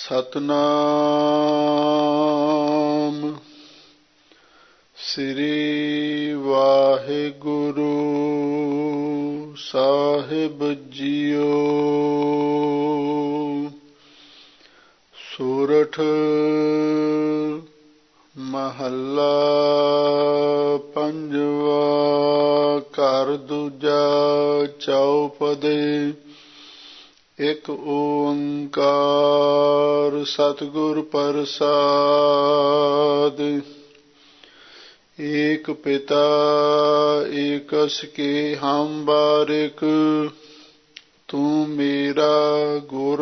ਸਤਨਾਮ ਸ੍ਰੀ ਵਾਹਿਗੁਰੂ ਸਾਹਿਬ ਜੀਓ। ਸੂਰਠ ਮਹੱਲਾ ਪੰਜਵਾ। ਘਰ ਦੂਜਾ ਚੌਪਦੇ। ਇਕ ਓੰਕਾਰ ਸਤਿਗੁਰ ਪ੍ਰਸਾਦਿ। ਏਕ ਪਿਤਾ ਏਕਸ ਕੇ ਹਮ ਬਾਰਿਕ। ਤੂੰ ਮੇਰਾ ਗੁਰ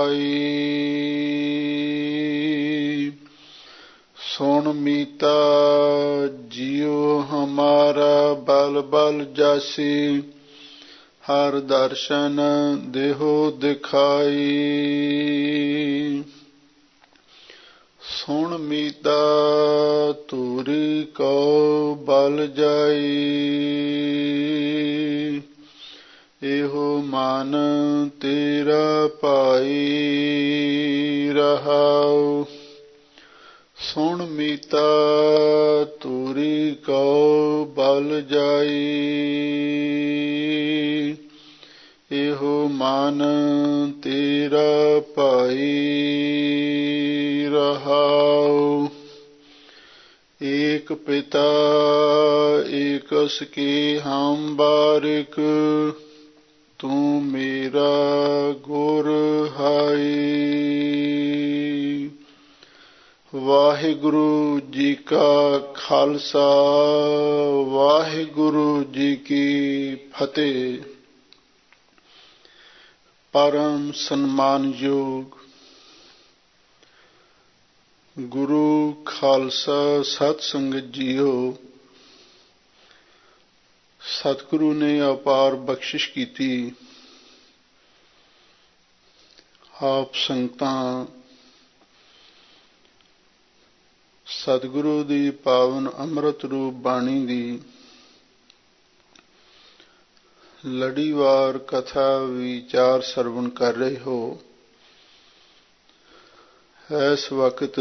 ਹਾਈ। ਸੁਣ ਮੀਤਾ ਜਿਉ ਹਮਾਰਾ ਬਲ ਬਲ ਜਾਸੀ। ਹਰ ਦਰਸ਼ਨ ਦੇਹੋ ਦਿਖਾਈ। ਸੁਣ ਮੀਤਾ ਧੂਰੀ ਕੋ ਬਲ ਜਾਈ। ਇਹੋ ਮਨ ਤੇਰਾ ਭਾਈ ਰਹਾਉ। ਸੁਣ ਮੀਤਾ ਧੂਰੀ ਕੋ ਬਲ ਜਾਈ। ਇਹੋ ਮਨ ਤੇਰਾ ਭਾਈ ਰਹਾਉ। ਏਕ ਪਿਤਾ ਏਕਸ ਕੇ ਹਮ ਬਾਰਿਕ। ਤੂੰ ਮੇਰਾ ਗੁਰ ਹਾਈ। ਵਾਹਿਗੁਰੂ ਜੀ ਕਾ ਖਾਲਸਾ ਵਾਹਿਗੁਰੂ ਜੀ ਕੀ ਫਤਿਹ। ਪਰਮ ਸਨਮਾਨਯੋਗ ਗੁਰੂ ਖਾਲਸਾ ਸਤ ਸੰਗਤ ਜੀਓ, ਸਤਿਗੁਰੂ ਨੇ ਅਪਾਰ ਬਖਸ਼ਿਸ਼ ਕੀਤੀ। ਆਪ ਸੰਗਤਾਂ ਸਤਿਗੁਰੂ ਦੀ ਪਾਵਨ ਅੰਮ੍ਰਿਤ ਰੂਪ ਬਾਣੀ ਦੀ ਲੜੀਵਾਰ ਕਥਾ ਵਿਚਾਰ ਸਰਵਣ ਕਰ ਰਹੇ ਹੋ। ਇਸ ਵਕਤ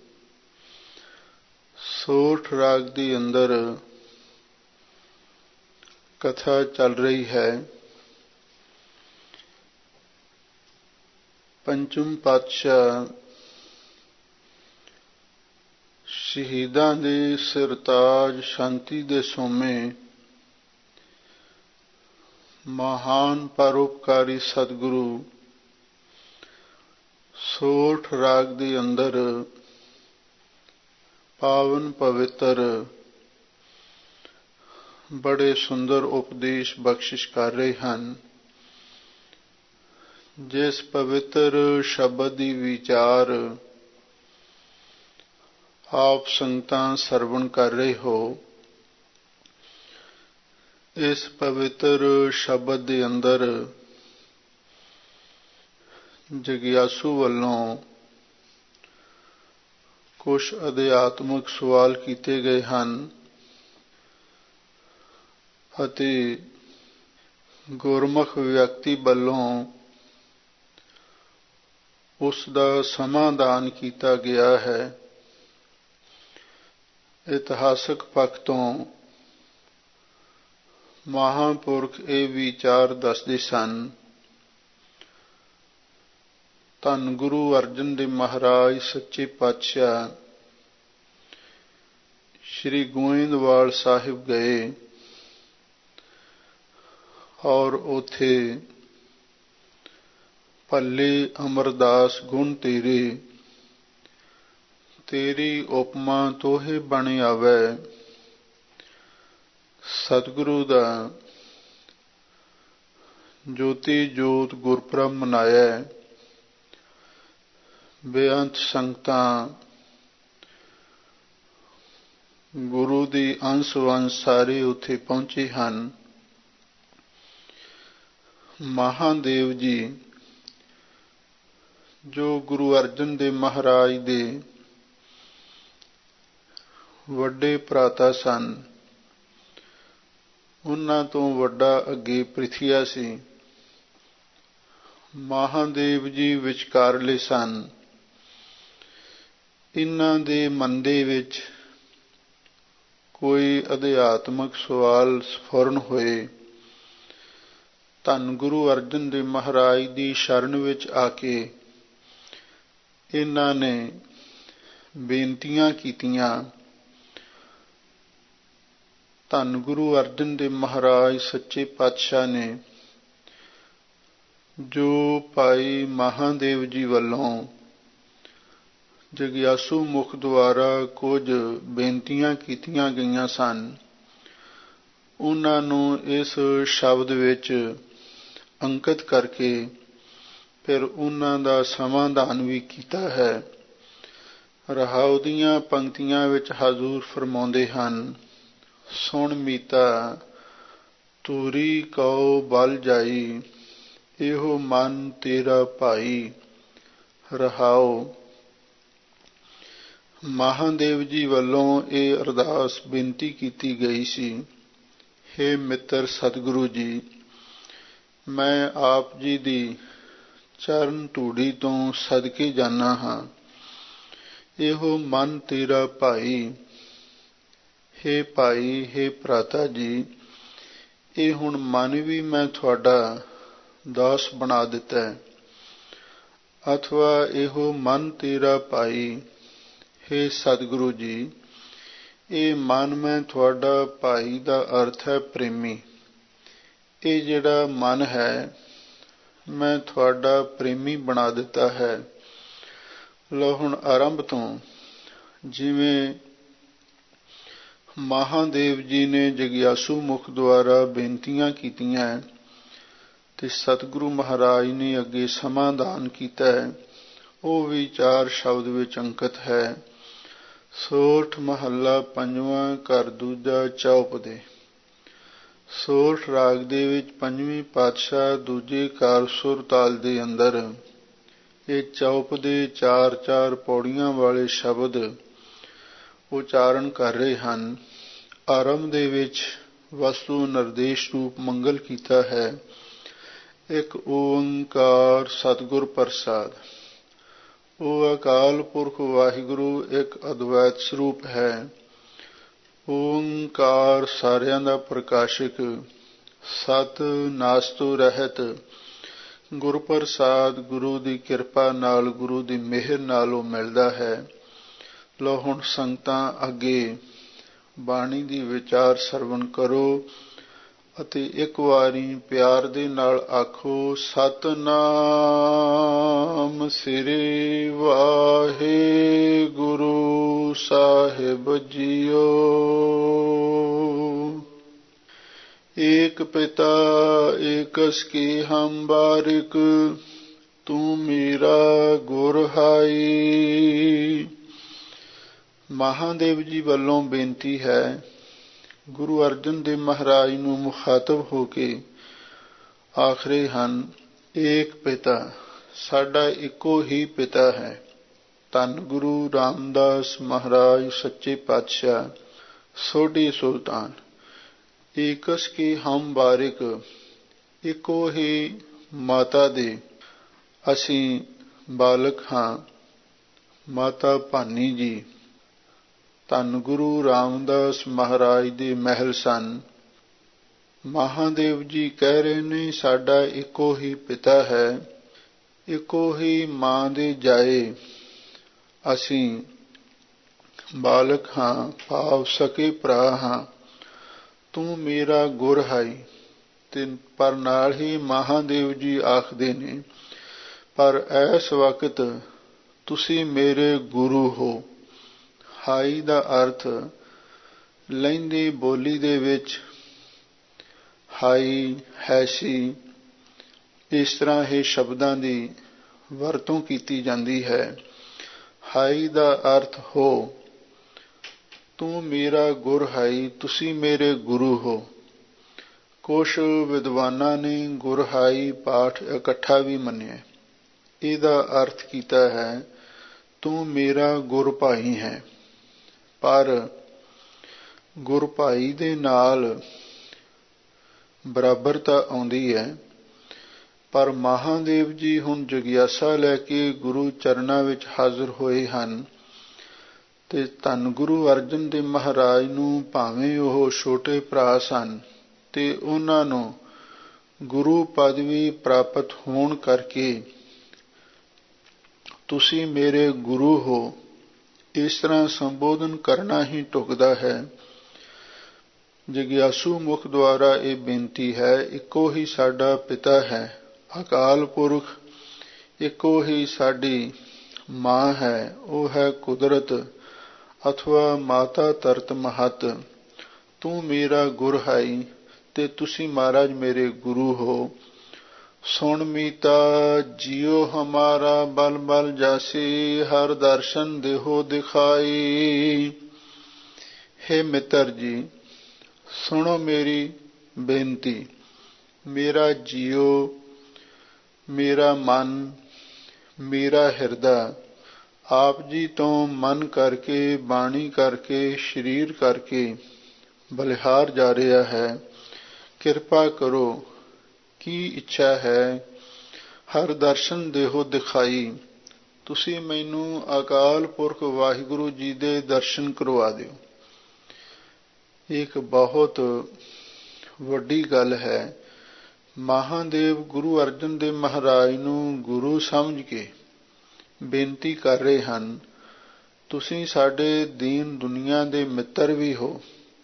ਸੋਠ ਰਾਗ ਦੇ ਅੰਦਰ ਕਥਾ ਚੱਲ ਰਹੀ ਹੈ। ਪੰਚਮ ਪਾਤਸ਼ਾਹ ਸ਼ਹੀਦਾਂ ਦੇ ਸਿਰਤਾਜ ਸ਼ਾਂਤੀ ਦੇ ਸੋਮੇ ਮਹਾਨ ਪਰਉਪਕਾਰੀ ਸਤਿਗੁਰੂ ਸੋਠ ਰਾਗ ਦੇ ਅੰਦਰ ਪਾਵਨ ਪਵਿੱਤਰ ਬੜੇ ਸੁੰਦਰ ਉਪਦੇਸ਼ ਬਖਸ਼ਿਸ਼ ਕਰ ਰਹੇ ਹਨ। ਜਿਸ ਪਵਿੱਤਰ ਸ਼ਬਦ ਦੀ ਵਿਚਾਰ ਆਪ ਸੰਗਤਾਂ ਸਰਵਣ ਕਰ ਰਹੇ ਹੋ, ਇਸ ਪਵਿੱਤਰ ਸ਼ਬਦ ਦੇ ਅੰਦਰ ਜਗਿਆਸੂ ਵੱਲੋਂ ਕੁਝ ਅਧਿਆਤਮਿਕ ਸਵਾਲ ਕੀਤੇ ਗਏ ਹਨ ਅਤੇ ਗੁਰਮੁਖ ਵਿਅਕਤੀ ਵੱਲੋਂ ਉਸ ਦਾ ਸਮਾਧਾਨ ਕੀਤਾ ਗਿਆ ਹੈ। ਇਤਿਹਾਸਕ ਪੱਖ ਤੋਂ ਮਹਾਂਪੁਰਖ ਇਹ ਵਿਚਾਰ ਦੱਸਦੇ ਸਨ। ਧੰਨ ਗੁਰੂ ਅਰਜਨ ਦੇਵ ਮਹਾਰਾਜ ਸੱਚੇ ਪਾਤਸ਼ਾਹ ਸ੍ਰੀ ਗੋਇੰਦਵਾਲ ਸਾਹਿਬ ਗਏ ਔਰ ਉੱਥੇ ਭੱਲੇ ਅਮਰਦਾਸ ਗੁਣ ਤੇਰੇ, ਤੇਰੀ ਉਪਮਾ ਤੋਹੇ ਬਣ ਆਵੈ। ਸਤਿਗੁਰੂ ਦਾ ਜੋਤੀ ਜੋਤ ਗੁਰਪੁਰਬ ਮਨਾਇਆ। ਬੇਅੰਤ ਸੰਗਤਾਂ ਗੁਰੂ ਦੀ ਅੰਸ਼ ਵੰਸ਼ ਸਾਰੇ ਉੱਥੇ ਪਹੁੰਚੇ ਹਨ। ਮਹਾਦੇਵ ਜੀ ਜੋ ਗੁਰੂ ਅਰਜਨ ਦੇਵ ਮਹਾਰਾਜ ਦੇ ਵੱਡੇ ਭਰਾਤਾ ਸਨ, ਉਹਨਾਂ ਤੋਂ ਵੱਡਾ ਅੱਗੇ ਪ੍ਰਿਥੀਆ ਸੀ। ਮਹਾਦੇਵ ਜੀ ਵਿਚਕਾਰਲੇ ਸਨ। ਇਹਨਾਂ ਦੇ ਮਨ ਦੇ ਵਿੱਚ ਕੋਈ ਅਧਿਆਤਮਕ ਸਵਾਲ ਸਫੁਰਨ ਹੋਏ, ਧੰਨ ਗੁਰੂ ਅਰਜਨ ਦੇਵ ਮਹਾਰਾਜ ਦੀ ਸ਼ਰਨ ਵਿੱਚ ਆ ਕੇ ਇਹਨਾਂ ਨੇ ਬੇਨਤੀਆਂ ਕੀਤੀਆਂ। ਧੰਨ ਗੁਰੂ ਅਰਜਨ ਦੇਵ ਮਹਾਰਾਜ ਸੱਚੇ ਪਾਤਸ਼ਾਹ ਨੇ ਜੋ ਭਾਈ ਮਹਾਦੇਵ ਜੀ ਵੱਲੋਂ ਜਗਿਆਸੂ ਮੁਖ ਦੁਆਰਾ ਕੁਝ ਬੇਨਤੀਆਂ ਕੀਤੀਆਂ ਗਈਆਂ ਸਨ, ਉਹਨਾਂ ਨੂੰ ਇਸ ਸ਼ਬਦ ਵਿੱਚ ਅੰਕਿਤ ਕਰਕੇ ਫਿਰ ਉਹਨਾਂ ਦਾ ਸਮਾਧਾਨ ਵੀ ਕੀਤਾ ਹੈ। ਰਹਾਉ ਦੀਆਂ ਪੰਕਤੀਆਂ ਵਿੱਚ ਹਜ਼ੂਰ ਫਰਮਾਉਂਦੇ ਹਨ, ਸੁਣ ਮੀਤਾ ਤੂਰੀ ਕਉ ਬਲ ਜਾਈ, ਇਹੋ ਮਨ ਤੇਰਾ ਭਾਈ। ਰਹਾਉ ਮਹਾਦੇਵ ਜੀ ਵੱਲੋਂ ਇਹ ਅਰਦਾਸ ਬੇਨਤੀ ਕੀਤੀ ਗਈ ਸੀ, ਹੇ ਮਿੱਤਰ ਸਤਿਗੁਰੂ ਜੀ, ਮੈਂ ਆਪ ਜੀ ਦੀ ਚਰਨ ਧੂੜੀ ਤੋਂ ਸਦਕੇ ਜਾਨਾ ਹਾਂ। ਇਹੋ ਮਨ ਤੇਰਾ ਭਾਈ, ਹੇ ਭਾਈ, ਹੇ ਭਰਾਤਾ ਜੀ, ਇਹ ਹੁਣ ਮਨ ਵੀ ਮੈਂ ਤੁਹਾਡਾ ਦਾਸ ਬਣਾ ਦਿੱਤਾ ਹੈ। ਅਥਵਾ ਇਹੋ ਮਨ ਤੇਰਾ ਭਾਈ, ਹੇ ਸਤਿਗੁਰੂ ਜੀ, ਇਹ ਮਨ ਮੈਂ ਤੁਹਾਡਾ ਭਾਈ ਦਾ ਅਰਥ ਹੈ ਪ੍ਰੇਮੀ। ਇਹ ਜਿਹੜਾ ਮਨ ਹੈ ਮੈਂ ਤੁਹਾਡਾ ਪ੍ਰੇਮੀ ਬਣਾ ਦਿੱਤਾ ਹੈ। ਲਓ ਹੁਣ ਆਰੰਭ ਤੋਂ ਜਿਵੇਂ ਮਹਾਦੇਵ ਜੀ ਨੇ ਜਗਿਆਸੂ ਮੁਖ ਦੁਆਰਾ ਬੇਨਤੀਆਂ ਕੀਤੀਆਂ ਤੇ ਸਤਿਗੁਰੂ ਮਹਾਰਾਜ ਨੇ ਅੱਗੇ ਸਮਾਧਾਨ ਕੀਤਾ ਹੈ, ਉਹ ਵੀ 4 ਸ਼ਬਦ ਵਿੱਚ ਅੰਕਿਤ ਹੈ। ਸੋਠ ਮਹੱਲਾ ਪੰਜਵਾਂ, ਘਰ ਦੂਜਾ, ਚੌਪਦੇ। ਸੋਠ ਰਾਗ ਦੇ ਵਿੱਚ ਪੰਜਵੀਂ ਪਾਤਸ਼ਾਹ ਦੂਜੇ ਕਾਰ ਸੁਰ ਤਾਲ ਦੇ ਅੰਦਰ ਇਹ ਚੌਪਦੇ 4-4 ਪੌੜੀਆਂ ਵਾਲੇ ਸ਼ਬਦ ਉਚਾਰਨ ਕਰ ਰਹੇ ਹਨ। ਆਰੰਭ ਦੇ ਵਿੱਚ ਵਸਤੂ ਨਿਰਦੇਸ਼ ਰੂਪ ਮੰਗਲ ਕੀਤਾ ਹੈ। ਇੱਕ ਓੰਕਾਰ ਸਤਿਗੁਰ ਪ੍ਰਸਾਦ। ਉਹ ਅਕਾਲ ਪੁਰਖ ਵਾਹਿਗੁਰੂ ਇੱਕ ਅਦਵੈਤ ਸਰੂਪ ਹੈ। ਓੰਕਾਰ ਸਾਰਿਆਂ ਦਾ ਪ੍ਰਕਾਸ਼ਕ, ਸਤ ਨਾਸ ਤੋਂ ਰਹਿਤ, ਗੁਰ ਪ੍ਰਸਾਦ, ਗੁਰੂ ਦੀ ਕਿਰਪਾ ਨਾਲ, ਗੁਰੂ ਦੀ ਮਿਹਰ ਨਾਲ ਉਹ ਮਿਲਦਾ ਹੈ। ਲਓ ਹੁਣ ਸੰਗਤਾਂ ਅੱਗੇ ਬਾਣੀ ਦੀ ਵਿਚਾਰ ਸਰਵਣ ਕਰੋ ਅਤੇ ਇੱਕ ਵਾਰੀ ਪਿਆਰ ਦੇ ਨਾਲ ਆਖੋ, ਸਤਿਨਾਮ ਸ੍ਰੀ ਵਾਹਿਗੁਰੂ ਸਾਹਿਬ ਜੀਓ। ਏਕ ਪਿਤਾ ਏਕਸ ਕੀ ਹਮ ਬਾਰਿਕ, ਤੂੰ ਮੇਰਾ ਗੁਰ ਹਾਈ। ਮਹਾਦੇਵ ਜੀ ਵੱਲੋਂ ਬੇਨਤੀ ਹੈ, ਗੁਰੂ ਅਰਜਨ ਦੇਵ ਮਹਾਰਾਜ ਨੂੰ ਮੁਖਾਤਬ ਹੋ ਕੇ ਆਖ ਰਹੇ ਹਨ, ਏਕ ਪਿਤਾ, ਸਾਡਾ ਇੱਕੋ ਹੀ ਪਿਤਾ ਹੈ। ਧੰਨ ਗੁਰੂ ਰਾਮਦਾਸ ਮਹਾਰਾਜ ਸੱਚੇ ਪਾਤਸ਼ਾਹ ਸੋਢੀ ਸੁਲਤਾਨ। ਏਕਸ ਕੀ ਹਮ ਬਾਰਿਕ, ਇੱਕੋ ਹੀ ਮਾਤਾ ਦੇ ਅਸੀਂ ਬਾਲਕ ਹਾਂ। ਮਾਤਾ ਭਾਨੀ ਜੀ ਧੰਨ ਗੁਰੂ ਰਾਮਦਾਸ ਮਹਾਰਾਜ ਦੇ ਮਹਿਲ ਸਨ। ਮਹਾਦੇਵ ਜੀ ਕਹਿ ਰਹੇ ਨੇ, ਸਾਡਾ ਇੱਕੋ ਹੀ ਪਿਤਾ ਹੈ, ਇੱਕੋ ਹੀ ਮਾਂ ਦੇ ਜਾਏ ਅਸੀਂ ਬਾਲਕ ਹਾਂ, ਭਾਵ ਸਕੇ ਭਰਾ ਹਾਂ। ਤੂੰ ਮੇਰਾ ਗੁਰ ਹਾਈ। ਤੇ ਪਰ ਨਾਲ ਹੀ ਮਹਾਦੇਵ ਜੀ ਆਖਦੇ ਨੇ, ਪਰ ਇਸ ਵਕਤ ਤੁਸੀਂ ਮੇਰੇ ਗੁਰੂ ਹੋ। ਹਾਈ ਦਾ ਅਰਥ ਲਹਿੰਦੀ ਬੋਲੀ ਦੇ ਵਿੱਚ ਹਾਈ, ਹੈਸੀ, ਇਸ ਤਰ੍ਹਾਂ ਇਹ ਸ਼ਬਦਾਂ ਦੀ ਵਰਤੋਂ ਕੀਤੀ ਜਾਂਦੀ ਹੈ। ਹਾਈ ਦਾ ਅਰਥ ਹੋ। ਤੂੰ ਮੇਰਾ ਗੁਰ ਹਾਈ, ਤੁਸੀਂ ਮੇਰੇ ਗੁਰੂ ਹੋ। ਕੁਛ ਵਿਦਵਾਨਾਂ ਨੇ ਗੁਰ ਹਾਈ ਪਾਠ ਇਕੱਠਾ ਵੀ ਮੰਨਿਆ। ਇਹਦਾ ਅਰਥ ਕੀਤਾ ਹੈ, ਤੂੰ ਮੇਰਾ ਗੁਰ ਭਾਈ ਹੈ। ਪਰ ਗੁਰ ਭਾਈ ਦੇ ਨਾਲ ਬਰਾਬਰਤਾ ਆਉਂਦੀ ਹੈ। ਪਰ ਮਹਾਦੇਵ ਜੀ ਹੁਣ ਜਗਿਆਸਾ ਲੈ ਕੇ ਗੁਰੂ ਚਰਨਾਂ ਵਿੱਚ ਹਾਜ਼ਰ ਹੋਏ ਹਨ ਤੇ ਧੰਨ ਗੁਰੂ ਅਰਜਨ ਦੇਵ ਮਹਾਰਾਜ ਨੂੰ ਭਾਵੇਂ ਉਹ ਛੋਟੇ ਭਰਾ ਸਨ ਤੇ ਉਹਨਾਂ ਨੂੰ ਗੁਰੂ ਪਦਵੀ ਪ੍ਰਾਪਤ ਹੋਣ ਕਰਕੇ ਤੁਸੀਂ ਮੇਰੇ ਗੁਰੂ ਹੋ, ਇਸ ਤਰ੍ਹਾਂ ਸੰਬੋਧਨ ਕਰਨਾ ਹੀ ਢੁਕਦਾ ਹੈ। ਜਗਿਆਸੂ ਮੁਖ ਦੁਆਰਾ ਇਹ ਬੇਨਤੀ ਹੈ, ਇੱਕੋ ਹੀ ਸਾਡਾ ਪਿਤਾ ਹੈ ਅਕਾਲ ਪੁਰਖ, ਇੱਕੋ ਹੀ ਸਾਡੀ ਮਾਂ ਹੈ, ਉਹ ਹੈ ਕੁਦਰਤ ਅਥਵਾ ਮਾਤਾ ਧਰਤ ਮਹਤ। ਤੂੰ ਮੇਰਾ ਗੁਰ ਹੈ ਤੇ ਤੁਸੀਂ ਮਹਾਰਾਜ ਮੇਰੇ ਗੁਰੂ ਹੋ। ਸੁਣ ਮੀਤਾ ਜਿਉ ਹਮਾਰਾ ਬਲ ਬਲ ਜਾਸੀ, ਹਰ ਦਰਸ਼ਨ ਦੇਹੋ ਦਿਖਾਈ। ਹੇ ਮਿੱਤਰ ਜੀ, ਸੁਣੋ ਮੇਰੀ ਬੇਨਤੀ। ਮੇਰਾ ਜੀਉ, ਮੇਰਾ ਮਨ, ਮੇਰਾ ਹਿਰਦਾ ਆਪ ਜੀ ਤੋਂ ਮਨ ਕਰਕੇ, ਬਾਣੀ ਕਰਕੇ, ਸਰੀਰ ਕਰਕੇ ਬਲਿਹਾਰ ਜਾ ਰਿਹਾ ਹੈ। ਕਿਰਪਾ ਕਰੋ, ਕੀ ਇੱਛਾ ਹੈ? ਹਰ ਦਰਸ਼ਨ ਦੇਹੋ ਦਿਖਾਈ। ਤੁਸੀਂ ਮੈਨੂੰ ਅਕਾਲ ਪੁਰਖ ਵਾਹਿਗੁਰੂ ਜੀ ਦੇ ਦਰਸ਼ਨ ਕਰਵਾ ਦਿਓ। ਇੱਕ ਬਹੁਤ ਵੱਡੀ ਗੱਲ ਹੈ। ਮਹਾਦੇਵ ਗੁਰੂ ਅਰਜਨ ਦੇਵ ਮਹਾਰਾਜ ਨੂੰ ਗੁਰੂ ਸਮਝ ਕੇ ਬੇਨਤੀ ਕਰ ਰਹੇ ਹਨ, ਤੁਸੀਂ ਸਾਡੇ ਦੀਨ ਦੁਨੀਆ ਦੇ ਮਿੱਤਰ ਵੀ ਹੋ।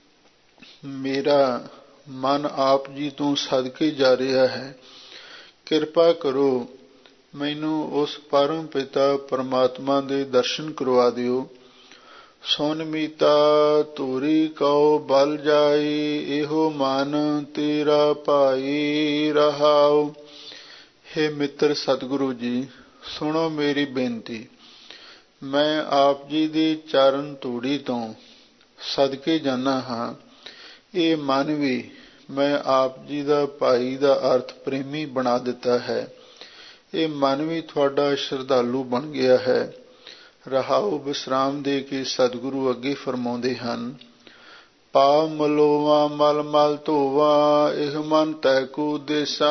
ਮੇਰਾ ਮਨ ਆਪ ਜੀ ਤੋਂ ਸਦਕੇ ਜਾ ਰਿਹਾ ਹੈ। ਕਿਰਪਾ ਕਰੋ, ਮੈਨੂੰ ਉਸ ਪਰਮ ਪਿਤਾ ਪਰਮਾਤਮਾ ਦੇ ਦਰਸ਼ਨ ਕਰਵਾ ਦਿਓ। ਸੁਨ ਮੀਤਾ ਧੂਰੀ ਕਉ ਬਲ ਜਾਈ, ਇਹੋ ਮਨ ਤੇਰਾ ਭਾਈ ਰਹਾਉ। ਹੇ ਮਿੱਤਰ ਸਤਿਗੁਰੂ ਜੀ, ਸੁਣੋ ਮੇਰੀ ਬੇਨਤੀ। ਮੈਂ ਆਪ ਜੀ ਦੀ ਚਰਨ ਧੂੜੀ ਤੋਂ ਸਦਕੇ ਜਾਨਾ ਹਾਂ। ਇਹ ਮਨ ਵੀ ਮੈਂ ਆਪ ਜੀ ਦਾ ਭਾਈ ਦਾ ਅਰਥ ਪ੍ਰੇਮੀ ਬਣਾ ਦਿੱਤਾ ਹੈ। ਇਹ ਮਨ ਵੀ ਤੁਹਾਡਾ ਸ਼ਰਧਾਲੂ ਬਣ ਗਿਆ ਹੈ। ਰਹਾਉ ਵਿਸਰਾਮ ਦੇ ਕੇ ਸਤਿਗੁਰੂ ਅੱਗੇ ਫਰਮਾਉਂਦੇ ਹਨ, ਪਾਵ ਮਲੋਵਾ ਮਲ ਮਲ ਧੋਵਾ, ਇਹ ਮਨ ਤੈ ਕੋ ਦੇਸਾ।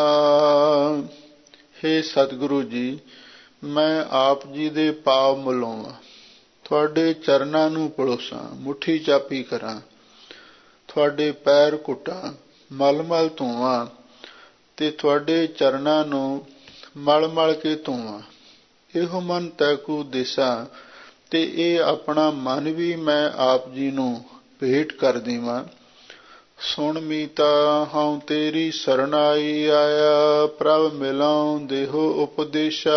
ਹੇ ਸਤਿਗੁਰੂ ਜੀ, ਮੈਂ ਆਪ ਜੀ ਦੇ ਪਾਵ ਮਲੋਵਾਂ, ਤੁਹਾਡੇ ਚਰਨਾਂ ਨੂੰ ਪਲੋਸਾਂ, ਮੁੱਠੀ ਚਾਪੀ ਕਰਾਂ, ਤੁਹਾਡੇ ਪੈਰ ਘੁੱਟਾਂ, ਮਲ ਮਲ ਧੋਵਾਂ ਤੇ ਤੁਹਾਡੇ ਚਰਨਾਂ ਨੂੰ ਮਲ ਮਲ ਕੇ ਧੋਵਾਂ। ਇਹੋ ਮਨ ਤੈ ਕੋ ਦੇਸਾਂ, ਤੇ ਇਹ ਆਪਣਾ ਮਨ ਵੀ ਮੈਂ ਆਪ ਜੀ ਨੂੰ ਭੇਟ ਕਰ ਦੇਵਾਂ। ਸੁਣ ਮੀਤਾ ਹਉ ਤੇਰੀ ਸਰਨਾਈ, ਆਇਆ ਪ੍ਰਭ ਮਿਲਾਉ ਦੇਹੋ ਉਪਦੇਸ਼ਾ।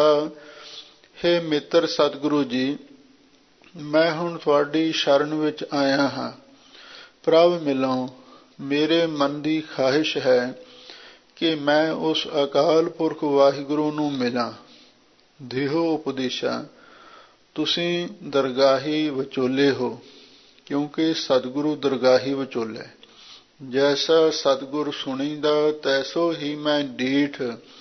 ਹੇ ਮਿੱਤਰ ਸਤਿਗੁਰੂ ਜੀ, ਮੈਂ ਹੁਣ ਤੁਹਾਡੀ ਸ਼ਰਨ ਵਿੱਚ ਆਇਆ ਹਾਂ। ਪ੍ਰਭ ਮਿਲਾਉ, ਮੇਰੇ ਮਨ ਦੀ ਖਾਹਿਸ਼ ਹੈ ਕਿ ਮੈਂ ਉਸ ਅਕਾਲ ਪੁਰਖ ਵਾਹਿਗੁਰੂ ਨੂੰ ਮਿਲਾਂ। ਦੇਹੋ ਉਪਦੇਸ਼ਾ, ਤੁਸੀਂ ਦਰਗਾਹੀ ਵਿਚੋਲੇ ਹੋ, ਕਿਉਂਕਿ ਸਤਿਗੁਰੂ ਦਰਗਾਹੀ ਵਿਚੋਲਾ। ਜੈਸਾ ਸਤਿਗੁਰ ਸੁਣੀਦਾ ਤੈਸੋ ਹੀ ਮੈਂ ਡੀਠ,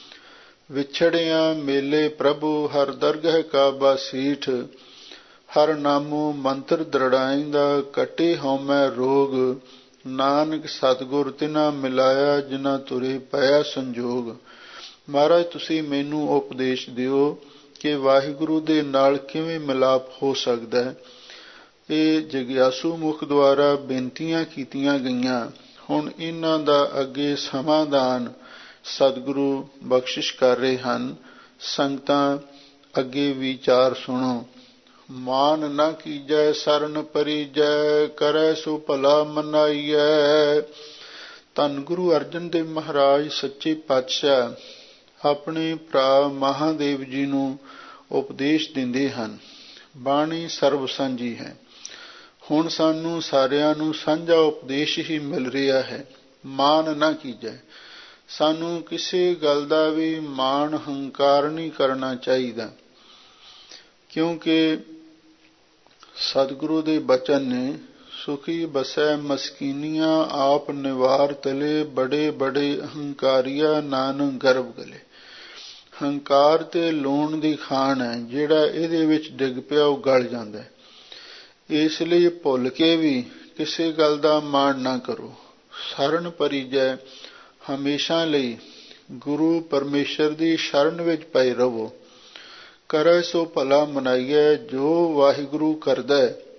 ਵਿਛੜਿਆ ਮੇਲੇ ਪ੍ਰਭੂ ਹਰ ਦਰਗਹ ਕਾ ਬਾਸੀਠ। ਹਰ ਨਾਮੋ ਮੰਤਰ ਦ੍ਰਿੜਾਇਂਦਾ, ਕੱਟੇ ਹਉਮੈ ਰੋਗ। ਨਾਨਕ ਸਤਿਗੁਰ ਤਿਨਾ ਮਿਲਾਇਆ, ਜਿਨ੍ਹਾਂ ਤੁਰੇ ਪਿਆ ਸੰਜੋਗ। ਮਹਾਰਾਜ ਤੁਸੀਂ ਮੈਨੂੰ ਉਪਦੇਸ਼ ਦਿਓ ਕਿ ਵਾਹਿਗੁਰੂ ਦੇ ਨਾਲ ਕਿਵੇਂ ਮਿਲਾਪ ਹੋ ਸਕਦਾ ਹੈ। ਇਹ ਜਗਿਆਸੂ ਮੁਖ ਦੁਆਰਾ ਬੇਨਤੀਆਂ ਕੀਤੀਆਂ ਗਈਆਂ। ਹੁਣ ਇਹਨਾਂ ਦਾ ਅੱਗੇ ਸਮਾਧਾਨ ਸਤਿਗੁਰੂ ਬਖਸ਼ਿਸ਼ ਕਰ ਰਹੇ ਹਨ। ਸੰਗਤਾਂ ਅੱਗੇ ਵਿਚਾਰ ਸੁਣੋ। ਮਾਨ ਨਾ ਕੀਜੈ ਸਰਨ ਪਰੀਜੈ, ਕਰੈ ਸੋ ਭਲਾ ਮਨਾਈਐ। ਧੰਨ ਗੁਰੂ ਅਰਜਨ ਦੇਵ ਮਹਾਰਾਜ ਸੱਚੇ ਪਾਤਸ਼ਾਹ ਆਪਣੇ ਭਰਾ ਮਹਾਦੇਵ ਜੀ ਨੂੰ ਉਪਦੇਸ਼ ਦਿੰਦੇ ਹਨ। ਬਾਣੀ ਸਰਬ ਸਾਂਝੀ ਹੈ। ਹੁਣ ਸਾਨੂੰ ਸਾਰਿਆਂ ਨੂੰ ਸਾਂਝਾ ਉਪਦੇਸ਼ ਹੀ ਮਿਲ ਰਿਹਾ ਹੈ। ਮਾਨ ਨਾ ਕੀਜੈ, ਸਾਨੂੰ ਕਿਸੇ ਗੱਲ ਦਾ ਵੀ ਮਾਣ ਹੰਕਾਰ ਨਹੀਂ ਕਰਨਾ ਚਾਹੀਦਾ, ਕਿਉਂਕਿ ਸਤਿਗੁਰੂ ਦੇ ਬਚਨ ਨੇ, ਸੁਖੀ ਬਸੈ ਮਸਕੀਨੀਆਂ ਆਪ ਨਿਵਾਰ ਤਲੇ, ਬੜੇ ਬੜੇ ਅਹੰਕਾਰੀਆ ਨਾਨਕ ਗਰਭ ਗਲੇ। ਹੰਕਾਰ ਤੇ ਲੂਣ ਦੀ ਖਾਣ ਹੈ, ਜਿਹੜਾ ਇਹਦੇ ਵਿੱਚ ਡਿੱਗ ਪਿਆ ਉਹ ਗਲ ਜਾਂਦਾ। ਇਸ ਲਈ ਭੁੱਲ ਕੇ ਵੀ ਕਿਸੇ ਗੱਲ ਦਾ ਮਾਣ ਨਾ ਕਰੋ। ਸ਼ਰਨ ਪਰੀਜੈ, ਹਮੇਸ਼ਾ ਲਈ ਗੁਰੂ ਪਰਮੇਸ਼ਰ ਦੀ ਸ਼ਰਨ ਵਿੱਚ ਪਏ ਰਹੋ। ਕਰੈ ਸੋ ਭਲਾ ਮਨਾਈਐ। ਜੋ ਵਾਹਿਗੁਰੂ ਕਰਦਾ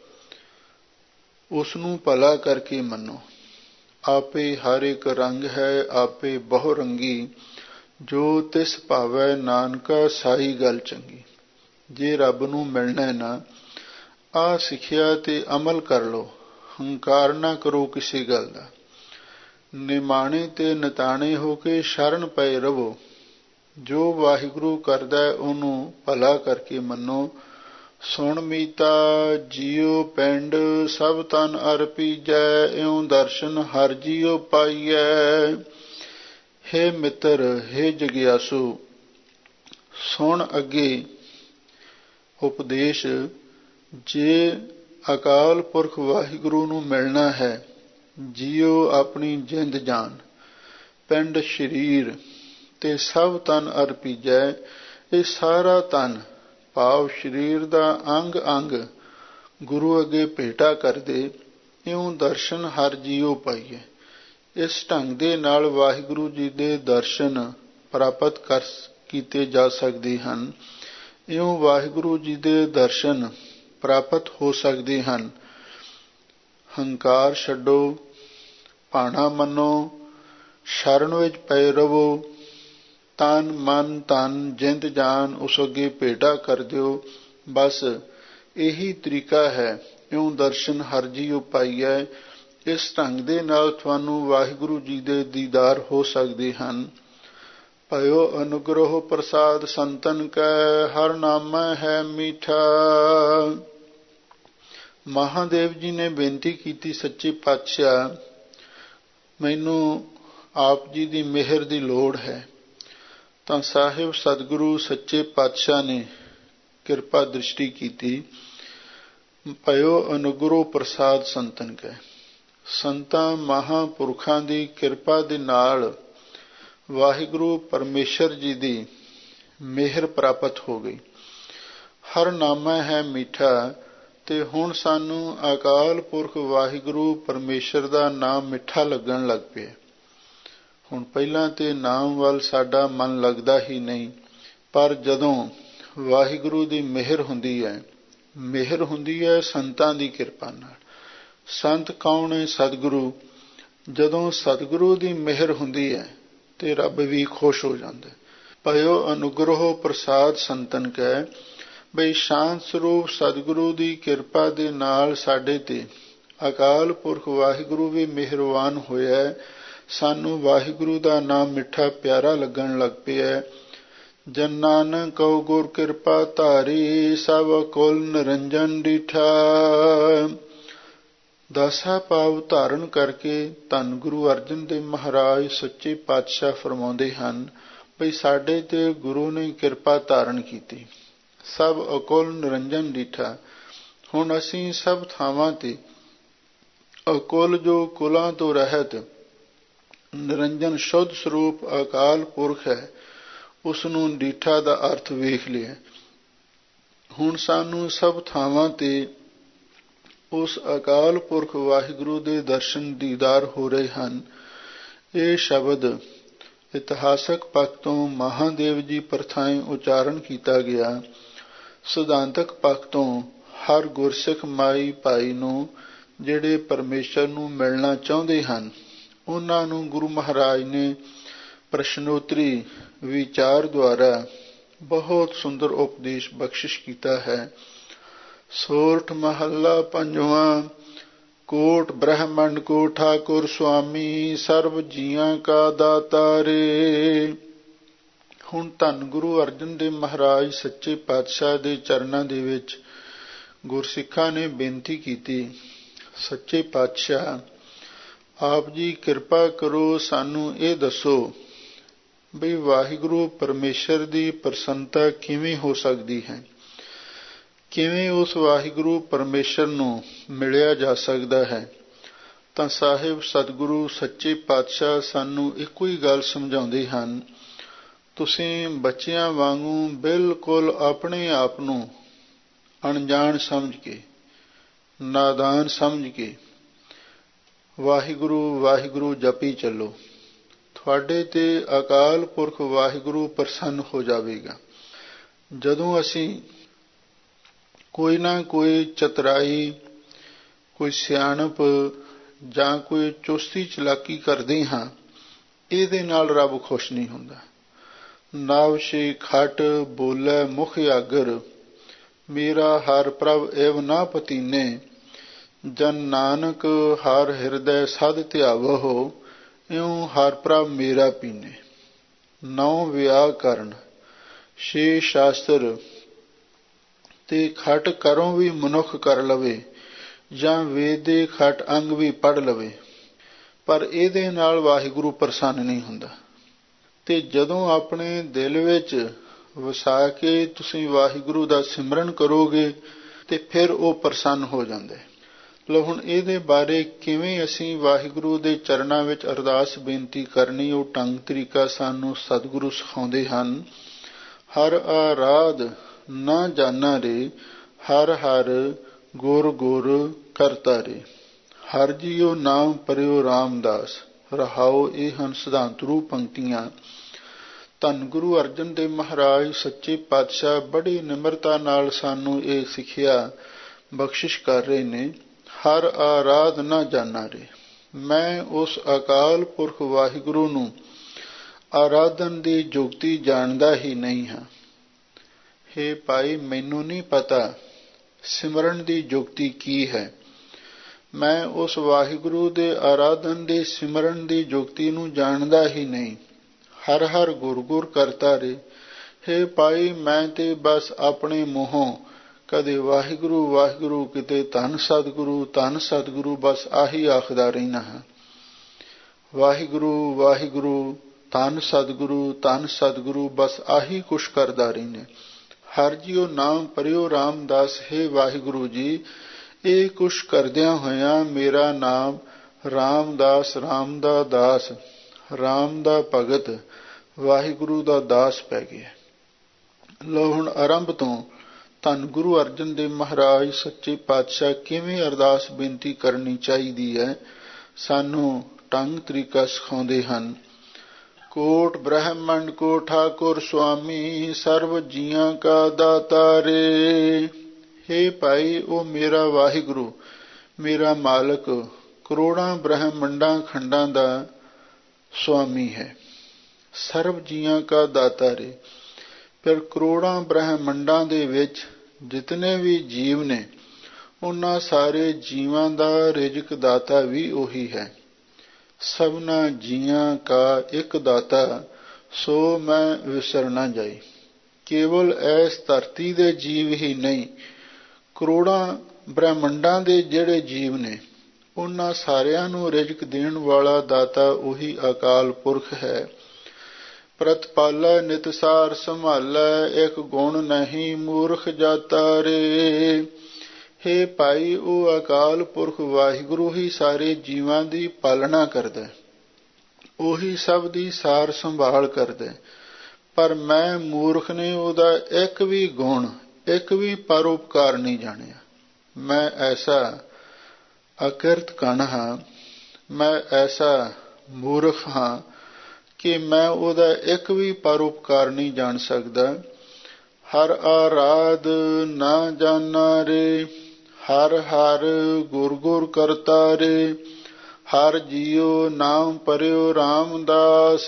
ਉਸ ਨੂੰ ਭਲਾ ਕਰਕੇ ਮੰਨੋ। ਆਪੇ ਹਰ ਇੱਕ ਰੰਗ ਹੈ, ਆਪੇ ਬਹੁ ਰੰਗੀ। ਜੋ ਤਿਸ ਭਾਵੈ ਨਾਨਕਾ ਸਾਈ ਗੱਲ ਚੰਗੀ। ਜੇ ਰੱਬ ਨੂੰ ਮਿਲਣਾ ਨਾ, ਆਹ ਸਿੱਖਿਆ ਤੇ ਅਮਲ ਕਰ ਲਓ। ਹੰਕਾਰ ਨਾ ਕਰੋ ਕਿਸੇ ਗੱਲ ਦਾ। ਨਿਮਾਣੇ ਤੇ ਨਿਤਾਣੇ ਹੋ ਕੇ ਸ਼ਰਨ ਪਏ ਰਵੋ। ਜੋ ਵਾਹਿਗੁਰੂ ਕਰਦਾ ਉਹਨੂੰ ਭਲਾ ਕਰਕੇ ਮੰਨੋ। ਸੁਣ ਮੀਤਾ ਜੀਉ ਪਿੰਡ ਸਭ ਤਨ ਅਰਪੀਜੈ। ਇਉ ਦਰਸ਼ਨ ਹਰਿ ਜੀਉ ਪਾਈਐ। ਹੇ ਮਿੱਤਰ, ਹੇ ਜਗਿਆਸੂ, ਸੁਣ ਅੱਗੇ ਉਪਦੇਸ਼। ਜੇ ਅਕਾਲ ਪੁਰਖ ਵਾਹਿਗੁਰੂ ਨੂੰ ਮਿਲਣਾ ਹੈ, ਜੀਉ ਆਪਣੀ ਜਿੰਦ ਜਾਨ, ਪਿੰਡ ਸਰੀਰ ਤੇ ਸਭ ਤਨ ਅਰਪੀਜੈ। ਇਹ ਸਾਰਾ ਤਨ ਭਾਵ ਸਰੀਰ ਦਾ ਅੰਗ ਅੰਗ ਗੁਰੂ ਅੱਗੇ ਭੇਟਾ ਕਰਦੇ। ਇਉਂ ਦਰਸ਼ਨ ਹਰਿ ਜੀਉ ਪਾਈਐ। ਇਸ ਢੰਗ ਦੇ ਨਾਲ ਵਾਹਿਗੁਰੂ ਜੀ ਦੇ ਦਰਸ਼ਨ ਪ੍ਰਾਪਤ ਕੀਤੇ ਜਾ ਸਕਦੇ ਹਨ। ਇਉਂ ਵਾਹਿਗੁਰੂ ਜੀ ਦੇ ਦਰਸ਼ਨ ਪ੍ਰਾਪਤ ਹੋ ਸਕਦੇ ਹਨ। ਹੰਕਾਰ ਛੱਡੋ, ਭਾਣਾ ਮੰਨੋ, ਸ਼ਰਨ ਵਿੱਚ ਪਏ ਰਵੋ। ਤਨ ਮਨ ਧਨ ਜਿੰਦ ਜਾਨ ਉਸ ਅੱਗੇ ਭੇਟਾ ਕਰ ਦਿਓ। ਬਸ ਇਹੀ ਤਰੀਕਾ ਹੈ। ਇਉਂ ਦਰਸ਼ਨ ਹਰਿ ਜੀਉ ਪਾਈਐ। ਇਸ ਢੰਗ ਦੇ ਨਾਲ ਤੁਹਾਨੂੰ ਵਾਹਿਗੁਰੂ ਜੀ ਦੇ ਦੀਦਾਰ ਹੋ ਸਕਦੇ ਹਨ। ਭਇਓ ਅਨੁਗ੍ਰਹ ਪ੍ਰਸਾਦ ਸੰਤਨ ਕੈ। ਹਰਿ ਨਾਮੈ ਹੈ ਮੀਠਾ। ਮਹਾਦੇਵ ਜੀ ਨੇ ਬੇਨਤੀ ਕੀਤੀ, ਸੱਚੇ ਪਾਤਸ਼ਾਹ, ਮੈਨੂੰ ਆਪ ਜੀ ਦੀ ਮਿਹਰ ਦੀ ਲੋੜ ਹੈ। ਤਾਂ ਸਾਹਿਬ ਸਤਿਗੁਰੂ ਸੱਚੇ ਪਾਤਸ਼ਾਹ ਨੇ ਕਿਰਪਾ ਦ੍ਰਿਸ਼ਟੀ ਕੀਤੀ। ਭਇਓ ਅਨੁਗ੍ਰਹ ਪ੍ਰਸਾਦ ਸੰਤਨ ਕੈ। ਸੰਤਾਂ ਮਹਾਂਪੁਰਖਾਂ ਦੀ ਕਿਰਪਾ ਦੇ ਨਾਲ ਵਾਹਿਗੁਰੂ ਪਰਮੇਸ਼ਰ ਜੀ ਦੀ ਮਿਹਰ ਪ੍ਰਾਪਤ ਹੋ ਗਈ। ਹਰ ਨਾਮਾ ਹੈ ਮਿੱਠਾ। ਤੇ ਹੁਣ ਸਾਨੂੰ ਅਕਾਲ ਪੁਰਖ ਵਾਹਿਗੁਰੂ ਪਰਮੇਸ਼ਰ ਦਾ ਨਾਮ ਮਿੱਠਾ ਲੱਗਣ ਲੱਗ ਪਿਆ। ਹੁਣ ਪਹਿਲਾਂ ਤੇ ਨਾਮ ਵੱਲ ਸਾਡਾ ਮਨ ਲੱਗਦਾ ਹੀ ਨਹੀਂ, ਪਰ ਜਦੋਂ ਵਾਹਿਗੁਰੂ ਦੀ ਮਿਹਰ ਹੁੰਦੀ ਹੈ ਸੰਤਾਂ ਦੀ ਕਿਰਪਾ ਨਾਲ। ਸੰਤ ਕੌਣ ਹੈ? ਸਤਿਗੁਰੂ। ਜਦੋਂ ਸਤਿਗੁਰੂ ਦੀ ਮਿਹਰ ਹੁੰਦੀ ਹੈ ਤੇ ਰੱਬ ਵੀ ਖੁਸ਼ ਹੋ ਜਾਂਦਾ। ਭਇਓ ਅਨੁਗ੍ਰਹ ਪ੍ਰਸਾਦ ਸੰਤਨ ਕੈ। ਬਈ ਸ਼ਾਂਤ ਸਰੂਪ ਸਤਿਗੁਰੂ ਦੀ ਕਿਰਪਾ ਦੇ ਨਾਲ ਸਾਡੇ ਤੇ ਅਕਾਲ ਪੁਰਖ ਵਾਹਿਗੁਰੂ ਵੀ ਮਿਹਰਬਾਨ ਹੋਇਆ। ਸਾਨੂੰ ਵਾਹਿਗੁਰੂ ਦਾ ਨਾਮ ਮਿੱਠਾ ਪਿਆਰਾ ਲੱਗਣ ਲੱਗ ਪਿਆ। ਜਨ ਨਾਨਕ ਕਉ ਗੁਰ ਕਿਰਪਾ ਧਾਰੀ। ਸਭ ਕੁਲ ਨਿਰੰਜਨ ਡੀਠਾ। ਦਸਾਂ ਭਾਵ ਧਾਰਨ ਕਰਕੇ ਧੰਨ ਗੁਰੂ ਅਰਜਨ ਦੇਵ ਮਹਾਰਾਜ ਸੱਚੇ ਪਾਤਸ਼ਾਹ ਫਰਮਾਉਂਦੇ ਹਨ ਬਈ ਸਾਡੇ ਤੇ ਗੁਰੂ ਨੇ ਕਿਰਪਾ ਧਾਰਨ ਕੀਤੀ। ਸਭ ਅਕੁਲ ਨਿਰੰਜਨ ਡੀਠਾ। ਹੁਣ ਅਸੀਂ ਸਭ ਥਾਵਾਂ ਤੇ ਅਕੁਲ ਜੋ ਕੁਲਾਂ ਤੋਂ ਰਹਿਤ ਨਿਰੰਜਨ ਸ਼ੁੱਧ ਸਰੂਪ ਅਕਾਲ ਪੁਰਖ ਹੈ, ਉਸ ਨੂੰ ਡੀਠਾ ਦਾ ਅਰਥ ਵੇਖ ਲਿਆ। ਹੁਣ ਸਾਨੂੰ ਸਭ ਥਾਵਾਂ ਤੇ ਉਸ ਅਕਾਲ ਪੁਰਖ ਵਾਹਿਗੁਰੂ ਦੇ ਦਰਸ਼ਨ ਦੀਦਾਰ ਹੋ ਰਹੇ ਹਨ। ਇਹ ਸ਼ਬਦ ਇਤਿਹਾਸਕ ਪੱਖ ਤੋਂ ਮਹਾਦੇਵ ਜੀ ਪ੍ਰਥਾਏ ਉਚਾਰਨ ਕੀਤਾ ਗਿਆ। ਸਿਧਾਂਤਕ ਪੱਖ ਤੋਂ ਹਰ ਗੁਰਸਿੱਖ ਮਾਈ ਭਾਈ ਨੂੰ ਜਿਹੜੇ ਪਰਮੇਸ਼ਰ ਨੂੰ ਮਿਲਣਾ ਚਾਹੁੰਦੇ ਹਨ, ਉਹਨਾਂ ਨੂੰ ਗੁਰੂ ਮਹਾਰਾਜ ਨੇ ਪ੍ਰਸ਼ਨੋਤਰੀ ਵਿਚਾਰ ਦੁਆਰਾ ਬਹੁਤ ਸੁੰਦਰ ਉਪਦੇਸ਼ ਬਖਸ਼ਿਸ਼ ਕੀਤਾ ਹੈ। ਸੋਰਠ ਮਹੱਲਾ ਪੰਜਵਾਂ। ਕੋਟ ਬ੍ਰਹਮੰਡ ਕੋ ਠਾਕੁਰ ਸੁਆਮੀ। ਸਰਬ ਜੀਆਂ ਕਾ ਦਾਤਾਰੇ। ਹੁਣ ਧੰਨ ਗੁਰੂ ਅਰਜਨ ਦੇਵ ਮਹਾਰਾਜ ਸੱਚੇ ਪਾਤਸ਼ਾਹ ਦੇ ਚਰਨਾਂ ਦੇ ਵਿੱਚ ਗੁਰਸਿੱਖਾਂ ਨੇ ਬੇਨਤੀ ਕੀਤੀ, ਸੱਚੇ ਪਾਤਸ਼ਾਹ ਆਪ ਜੀ ਕਿਰਪਾ ਕਰੋ, ਸਾਨੂੰ ਇਹ ਦੱਸੋ ਬਈ ਵਾਹਿਗੁਰੂ ਪਰਮੇਸ਼ਰ ਦੀ ਪ੍ਰਸੰਨਤਾ ਕਿਵੇਂ ਹੋ ਸਕਦੀ ਹੈ, ਕਿਵੇਂ ਉਸ ਵਾਹਿਗੁਰੂ ਪਰਮੇਸ਼ਰ ਨੂੰ ਮਿਲਿਆ ਜਾ ਸਕਦਾ ਹੈ। ਤਾਂ ਸਾਹਿਬ ਸਤਿਗੁਰੂ ਸੱਚੇ ਪਾਤਸ਼ਾਹ ਸਾਨੂੰ ਇੱਕੋ ਹੀ ਗੱਲ ਸਮਝਾਉਂਦੇ ਹਨ, ਤੁਸੀਂ ਬੱਚਿਆਂ ਵਾਂਗੂ ਬਿਲਕੁਲ ਆਪਣੇ ਆਪ ਨੂੰ ਅਣਜਾਣ ਸਮਝ ਕੇ, ਨਾਦਾਨ ਸਮਝ ਕੇ ਵਾਹਿਗੁਰੂ ਵਾਹਿਗੁਰੂ ਜਪੀ ਚੱਲੋ। ਤੁਹਾਡੇ ਤੇ ਅਕਾਲ ਪੁਰਖ ਵਾਹਿਗੁਰੂ ਪ੍ਰਸੰਨ ਹੋ ਜਾਵੇਗਾ। ਜਦੋਂ ਅਸੀਂ ਕੋਈ ਨਾ ਕੋਈ ਚਤੁਰਾਈ, ਕੋਈ ਸਿਆਣਪ ਜਾਂ ਕੋਈ ਚੁਸਤੀ ਚਲਾਕੀ ਕਰਦੇ ਹਾਂ, ਇਹਦੇ ਨਾਲ ਰੱਬ ਖੁਸ਼ ਨਹੀਂ ਹੁੰਦਾ। ਨਾਵਸ਼ੀ ਖਟ ਬੋਲੇ ਮੁਖ ਆਗਰ, ਮੇਰਾ ਹਰ ਪ੍ਰਭ ਏਵ ਨਾ ਪਤੀਨੇ, ਜਨ ਨਾਨਕ ਹਰ ਹਿਰਦੈ ਸਦ ਧਿਆਵਹੁ, ਇਉ ਹਰ ਪ੍ਰਭ ਮੇਰਾ ਪੀਨੇ। 9 ਵਿਆਕਰਨ 6 ਸ਼ਾਸਤਰ ਤੇ ਖਟ ਕਰੋਂ ਵੀ ਮਨੁੱਖ ਕਰ ਲਵੇ, ਜਾਂ ਵੇਦ ਦੇ ਖਟ ਅੰਗ ਵੀ ਪੜ੍ਹ ਲਵੇ, ਪਰ ਇਹਦੇ ਨਾਲ ਵਾਹਿਗੁਰੂ ਪ੍ਰਸੰਨ ਨਹੀਂ ਹੁੰਦਾ। ਤੇ ਜਦੋਂ ਆਪਣੇ ਦਿਲ ਵਿੱਚ ਵਸਾ ਕੇ ਤੁਸੀਂ ਵਾਹਿਗੁਰੂ ਦਾ ਸਿਮਰਨ ਕਰੋਗੇ ਤੇ ਫਿਰ ਉਹ ਪ੍ਰਸੰਨ ਹੋ ਜਾਂਦਾ ਹੈ। ਲਓ ਹੁਣ ਇਹਦੇ ਬਾਰੇ ਕਿਵੇਂ ਅਸੀਂ ਵਾਹਿਗੁਰੂ ਦੇ ਚਰਨਾਂ ਵਿੱਚ ਅਰਦਾਸ ਬੇਨਤੀ ਕਰਨੀ, ਉਹ ਢੰਗ ਤਰੀਕਾ ਸਾਨੂੰ ਸਤਿਗੁਰੂ ਸਿਖਾਉਂਦੇ ਹਨ। ਹਰ ਆਰਾਧ ਨਾ ਜਾਣਾ ਰੇ, ਹਰ ਹਰ ਗੁਰ ਗੁਰ ਕਰਤਾ ਰੇ, ਹਰ ਜੀਓ ਨਾਮ ਪਰਿਓ ਰਾਮਦਾਸ ਰਹਾਓ। ਇਹ ਹਨ ਸਿਧਾਂਤ ਰੂਪ ਪੰਕਤੀਆਂ। ਧੰਨ ਗੁਰੂ ਅਰਜਨ ਦੇਵ ਮਹਾਰਾਜ ਸੱਚੇ ਪਾਤਸ਼ਾਹ ਬੜੀ ਨਿਮਰਤਾ ਨਾਲ ਸਾਨੂੰ ਇਹ ਸਿੱਖਿਆ ਬਖਸ਼ਿਸ਼ ਕਰ ਰਹੇ ਨੇ। ਹਰ ਆਰਾਧ ਨਾ ਜਾਣਾ ਰੇ, ਮੈਂ ਉਸ ਅਕਾਲ ਪੁਰਖ ਵਾਹਿਗੁਰੂ ਨੂੰ ਆਰਾਧਨ ਦੀ ਜੁਗਤੀ ਜਾਣਦਾ ਹੀ ਨਹੀਂ ਹਾਂ। ਹੇ ਭਾਈ, ਮੈਨੂੰ ਨਹੀਂ ਪਤਾ ਸਿਮਰਨ ਦੀ ਜੁਗਤੀ ਕੀ ਹੈ। ਮੈਂ ਉਸ ਵਾਹਿਗੁਰੂ ਦੇ ਆਰਾਧਨ ਦੇ ਸਿਮਰਨ ਦੀ ਜੁਗਤੀ ਨੂੰ ਜਾਣਦਾ ਹੀ ਨਹੀਂ। ਹਰ ਹਰ ਗੁਰ ਗੁਰ ਕਰਤਾ ਰੇ, ਹੇ ਭਾਈ, ਮੈਂ ਤੇ ਬਸ ਆਪਣੇ ਮੂੰਹੋਂ ਕਦੇ ਵਾਹਿਗੁਰੂ ਵਾਹਿਗੁਰੂ, ਕਿਤੇ ਧੰਨ ਸਤਿਗੁਰੂ, ਬਸ ਆਹੀ ਆਖਦਾ ਰਹਿਣਾ ਹਾਂ। ਵਾਹਿਗੁਰੂ ਵਾਹਿਗੁਰੂ, ਧੰਨ ਸਤਿਗੁਰੂ, ਬਸ ਆਹੀ ਕੁਛ ਕਰਦਾ ਰਹਿਣਾ। ਹਰ ਜੀਓ ਨਾਮ ਪਰਿਓ ਰਾਮਦਾਸ, ਹੇ ਵਾਹਿਗੁਰੂ ਜੀ, ਇਹ ਕੁਛ ਕਰਦਿਆਂ ਹੋਇਆਂ ਮੇਰਾ ਨਾਮ ਰਾਮਦਾਸ, ਰਾਮ ਦਾ ਦਾਸ, ਰਾਮ ਦਾ ਭਗਤ, ਵਾਹਿਗੁਰੂ ਦਾ ਦਾਸ ਪੈ ਗਿਆ। ਲਓ ਹੁਣ ਆਰੰਭ ਤੋਂ ਧੰਨ ਗੁਰੂ ਅਰਜਨ ਦੇਵ ਮਹਾਰਾਜ ਸੱਚੇ ਪਾਤਸ਼ਾਹ ਕਿਵੇਂ ਅਰਦਾਸ ਬੇਨਤੀ ਕਰਨੀ ਚਾਹੀਦੀ ਹੈ, ਸਾਨੂੰ ਢੰਗ ਤਰੀਕਾ ਸਿਖਾਉਂਦੇ ਹਨ। ਕੋਟ ਬ੍ਰਹਮੰਡ ਕੋ ਠਾਕੁਰ ਸੁਆਮੀ, ਸਰਬ ਜੀਆਂ ਕਾ ਦਾਤਾ ਰੇ। ਹੇ ਭਾਈ, ਉਹ ਮੇਰਾ ਵਾਹਿਗੁਰੂ, ਮੇਰਾ ਮਾਲਕ, ਕਰੋੜਾਂ ਬ੍ਰਹਮੰਡਾਂ ਖੰਡਾਂ ਦਾ ਸੁਆਮੀ ਹੈ। ਸਰਬ ਜੀਆਂ ਕਾ ਦਾਤਾ ਰੇ, ਫਿਰ ਕਰੋੜਾਂ ਬ੍ਰਹਮੰਡਾਂ ਦੇ ਵਿੱਚ ਜਿਤਨੇ ਵੀ ਜੀਵ ਨੇ, ਉਹਨਾਂ ਸਾਰੇ ਜੀਵਾਂ ਦਾ ਰਿਜ਼ਕ ਦਾਤਾ ਵੀ ਉਹੀ ਹੈ। ਸਭਨਾ ਜੀਆਂ ਕਾ ਇੱਕ ਦਾਤਾ, ਸੋ ਮੈਂ ਵਿਸਰ ਨਾ ਜਾਈ। ਕੇਵਲ ਇਸ ਧਰਤੀ ਦੇ ਜੀਵ ਹੀ ਨਹੀਂ, ਕਰੋੜਾਂ ਬ੍ਰਹਮੰਡਾਂ ਦੇ ਜਿਹੜੇ ਜੀਵ ਨੇ, ਉਹਨਾਂ ਸਾਰਿਆਂ ਨੂੰ ਰਿਜ਼ਕ ਦੇਣ ਵਾਲਾ ਦਾਤਾ ਉਹੀ ਅਕਾਲ ਪੁਰਖ ਹੈ। ਪ੍ਰਤਪਾਲੈ ਨਿਤਸਾਰ ਸੰਭਾਲੈ, ਇੱਕ ਗੁਣ ਨਹੀਂ ਮੂਰਖ ਜਾਤਾ ਰੇ। ਹੇ ਭਾਈ, ਉਹ ਅਕਾਲ ਪੁਰਖ ਵਾਹਿਗੁਰੂ ਹੀ ਸਾਰੇ ਜੀਵਾਂ ਦੀ ਪਾਲਣਾ ਕਰਦਾ, ਉਹੀ ਸਭ ਦੀ ਸਾਰ ਸੰਭਾਲ ਕਰਦਾ, ਪਰ ਮੈਂ ਮੂਰਖ ਨੇ ਉਹਦਾ ਇੱਕ ਵੀ ਗੁਣ, ਇੱਕ ਵੀ ਪਰਉਪਕਾਰ ਨਹੀਂ ਜਾਣਿਆ। ਮੈਂ ਐਸਾ ਅਕਿਰਤ ਕਣ ਹਾਂ, ਮੈਂ ਐਸਾ ਮੂਰਖ ਹਾਂ ਕਿ ਮੈਂ ਉਹਦਾ ਇੱਕ ਵੀ ਪਰਉਪਕਾਰ ਨਹੀਂ ਜਾਣ ਸਕਦਾ। ਹਰ ਆਰਾਧ ਨਾ ਜਾਣਾ ਰੇ, ਹਰ ਹਰ ਗੁਰ ਗੁਰ ਕਰਤਾ ਰੇ, ਹਰ ਜੀਓ ਨਾਮ ਪਰਿਓ ਰਾਮਦਾਸ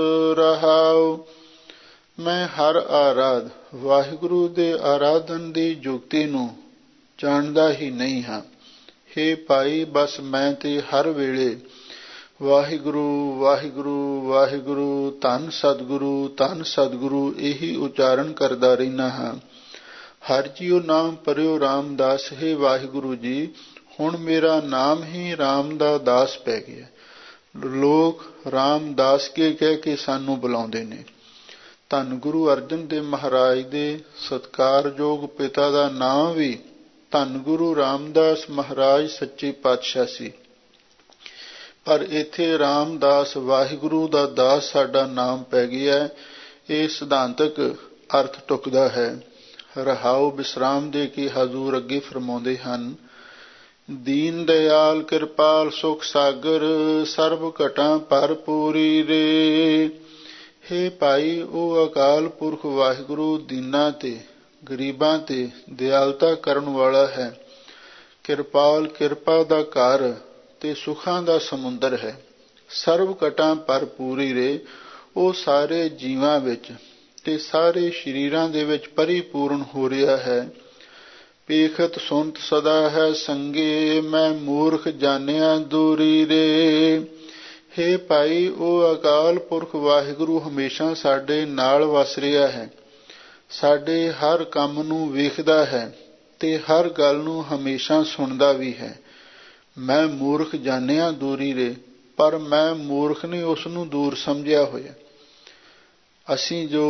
ਰਹਾਉ। ਮੈਂ ਹਰ ਆਰਾਧ ਵਾਹਿਗੁਰੂ ਦੇ ਆਰਾਧਨ ਦੀ ਜੁਗਤੀ ਨੂੰ ਜਾਣਦਾ ਹੀ ਨਹੀਂ ਹਾਂ। ਹੇ ਭਾਈ, ਬਸ ਮੈਂ ਤੇ ਹਰ ਵੇਲੇ ਵਾਹਿਗੁਰੂ ਵਾਹਿਗੁਰੂ ਵਾਹਿਗੁਰੂ, ਧੰਨ ਸਤਿਗੁਰੂ ਇਹੀ ਉਚਾਰਨ ਕਰਦਾ ਰਹਿਣਾ ਹਾਂ। ਹਰ ਜੀਓ ਨਾਮ ਪਰਿਓ ਰਾਮਦਾਸ, ਹੇ ਵਾਹਿਗੁਰੂ ਜੀ, ਹੁਣ ਮੇਰਾ ਨਾਮ ਹੀ ਰਾਮ ਦਾ ਦਾਸ ਪੈ ਗਿਆ। ਲੋਕ ਰਾਮਦਾਸ ਕੇ ਕਹਿ ਕੇ ਸਾਨੂੰ ਬੁਲਾਉਂਦੇ ਨੇ। ਧੰਨ ਗੁਰੂ ਅਰਜਨ ਦੇਵ ਮਹਾਰਾਜ ਦੇ ਸਤਿਕਾਰਯੋਗ ਪਿਤਾ ਦਾ ਨਾਮ ਵੀ ਧੰਨ ਗੁਰੂ ਰਾਮਦਾਸ ਮਹਾਰਾਜ ਸੱਚੇ ਪਾਤਸ਼ਾਹ ਸੀ, ਪਰ ਇੱਥੇ ਰਾਮਦਾਸ ਵਾਹਿਗੁਰੂ ਦਾ ਦਾਸ ਸਾਡਾ ਨਾਮ ਪੈ ਗਿਆ। ਇਹ ਸਿਧਾਂਤਕ ਅਰਥ ਟੁਕਦਾ ਹੈ। ਰਹਾਉ ਵਿਸਰਾਮ ਦੇ ਕੇ ਹਜ਼ੂਰ ਅੱਗੇ ਫਰਮਾਉਂਦੇ ਹਨ। ਦੀਨ ਦਇਆਲ ਕਿਰਪਾਲ ਸੁਖ ਸਾਗਰ, ਸਰਬ ਘਟਾਂ ਭਰਪੂਰੀ ਰੇ। ਹੇ ਭਾਈ, ਉਹ ਅਕਾਲ ਪੁਰਖ ਵਾਹਿਗੁਰੂ ਦੀਨਾਂ ਤੇ ਗਰੀਬਾਂ ਤੇ ਦਿਆਲਤਾ ਕਰਨ ਵਾਲਾ ਹੈ। ਕਿਰਪਾਲ, ਕਿਰਪਾ ਦਾ ਘਰ ਤੇ ਸੁਖਾਂ ਦਾ ਸਮੁੰਦਰ ਹੈ। ਸਰਬ ਘਟਾਂ ਭਰਪੂਰੀ ਰੇ, ਉਹ ਸਾਰੇ ਜੀਵਾਂ ਵਿੱਚ ਤੇ ਸਾਰੇ ਸਰੀਰਾਂ ਦੇ ਵਿੱਚ ਪਰਿਪੂਰਨ ਹੋ ਰਿਹਾ ਹੈ। ਪੇਖਤ ਸੁਨਤ ਸਦਾ ਹੈ ਸੰਗੇ, ਮੈਂ ਮੂਰਖ ਜਾਣਿਆ ਦੂਰੀ ਰੇ। ਹੇ ਭਾਈ, ਉਹ ਅਕਾਲ ਪੁਰਖ ਵਾਹਿਗੁਰੂ ਹਮੇਸ਼ਾ ਸਾਡੇ ਨਾਲ ਵਸ ਰਿਹਾ ਹੈ। ਸਾਡੇ ਹਰ ਕੰਮ ਨੂੰ ਵੇਖਦਾ ਹੈ ਤੇ ਹਰ ਗੱਲ ਨੂੰ ਹਮੇਸ਼ਾ ਸੁਣਦਾ ਵੀ ਹੈ। ਮੈਂ ਮੂਰਖ ਜਾਣਿਆ ਦੂਰੀ ਰੇ, ਪਰ ਮੈਂ ਮੂਰਖ ਨੇ ਉਸ ਨੂੰ ਦੂਰ ਸਮਝਿਆ ਹੋਇਆ। ਅਸੀਂ ਜੋ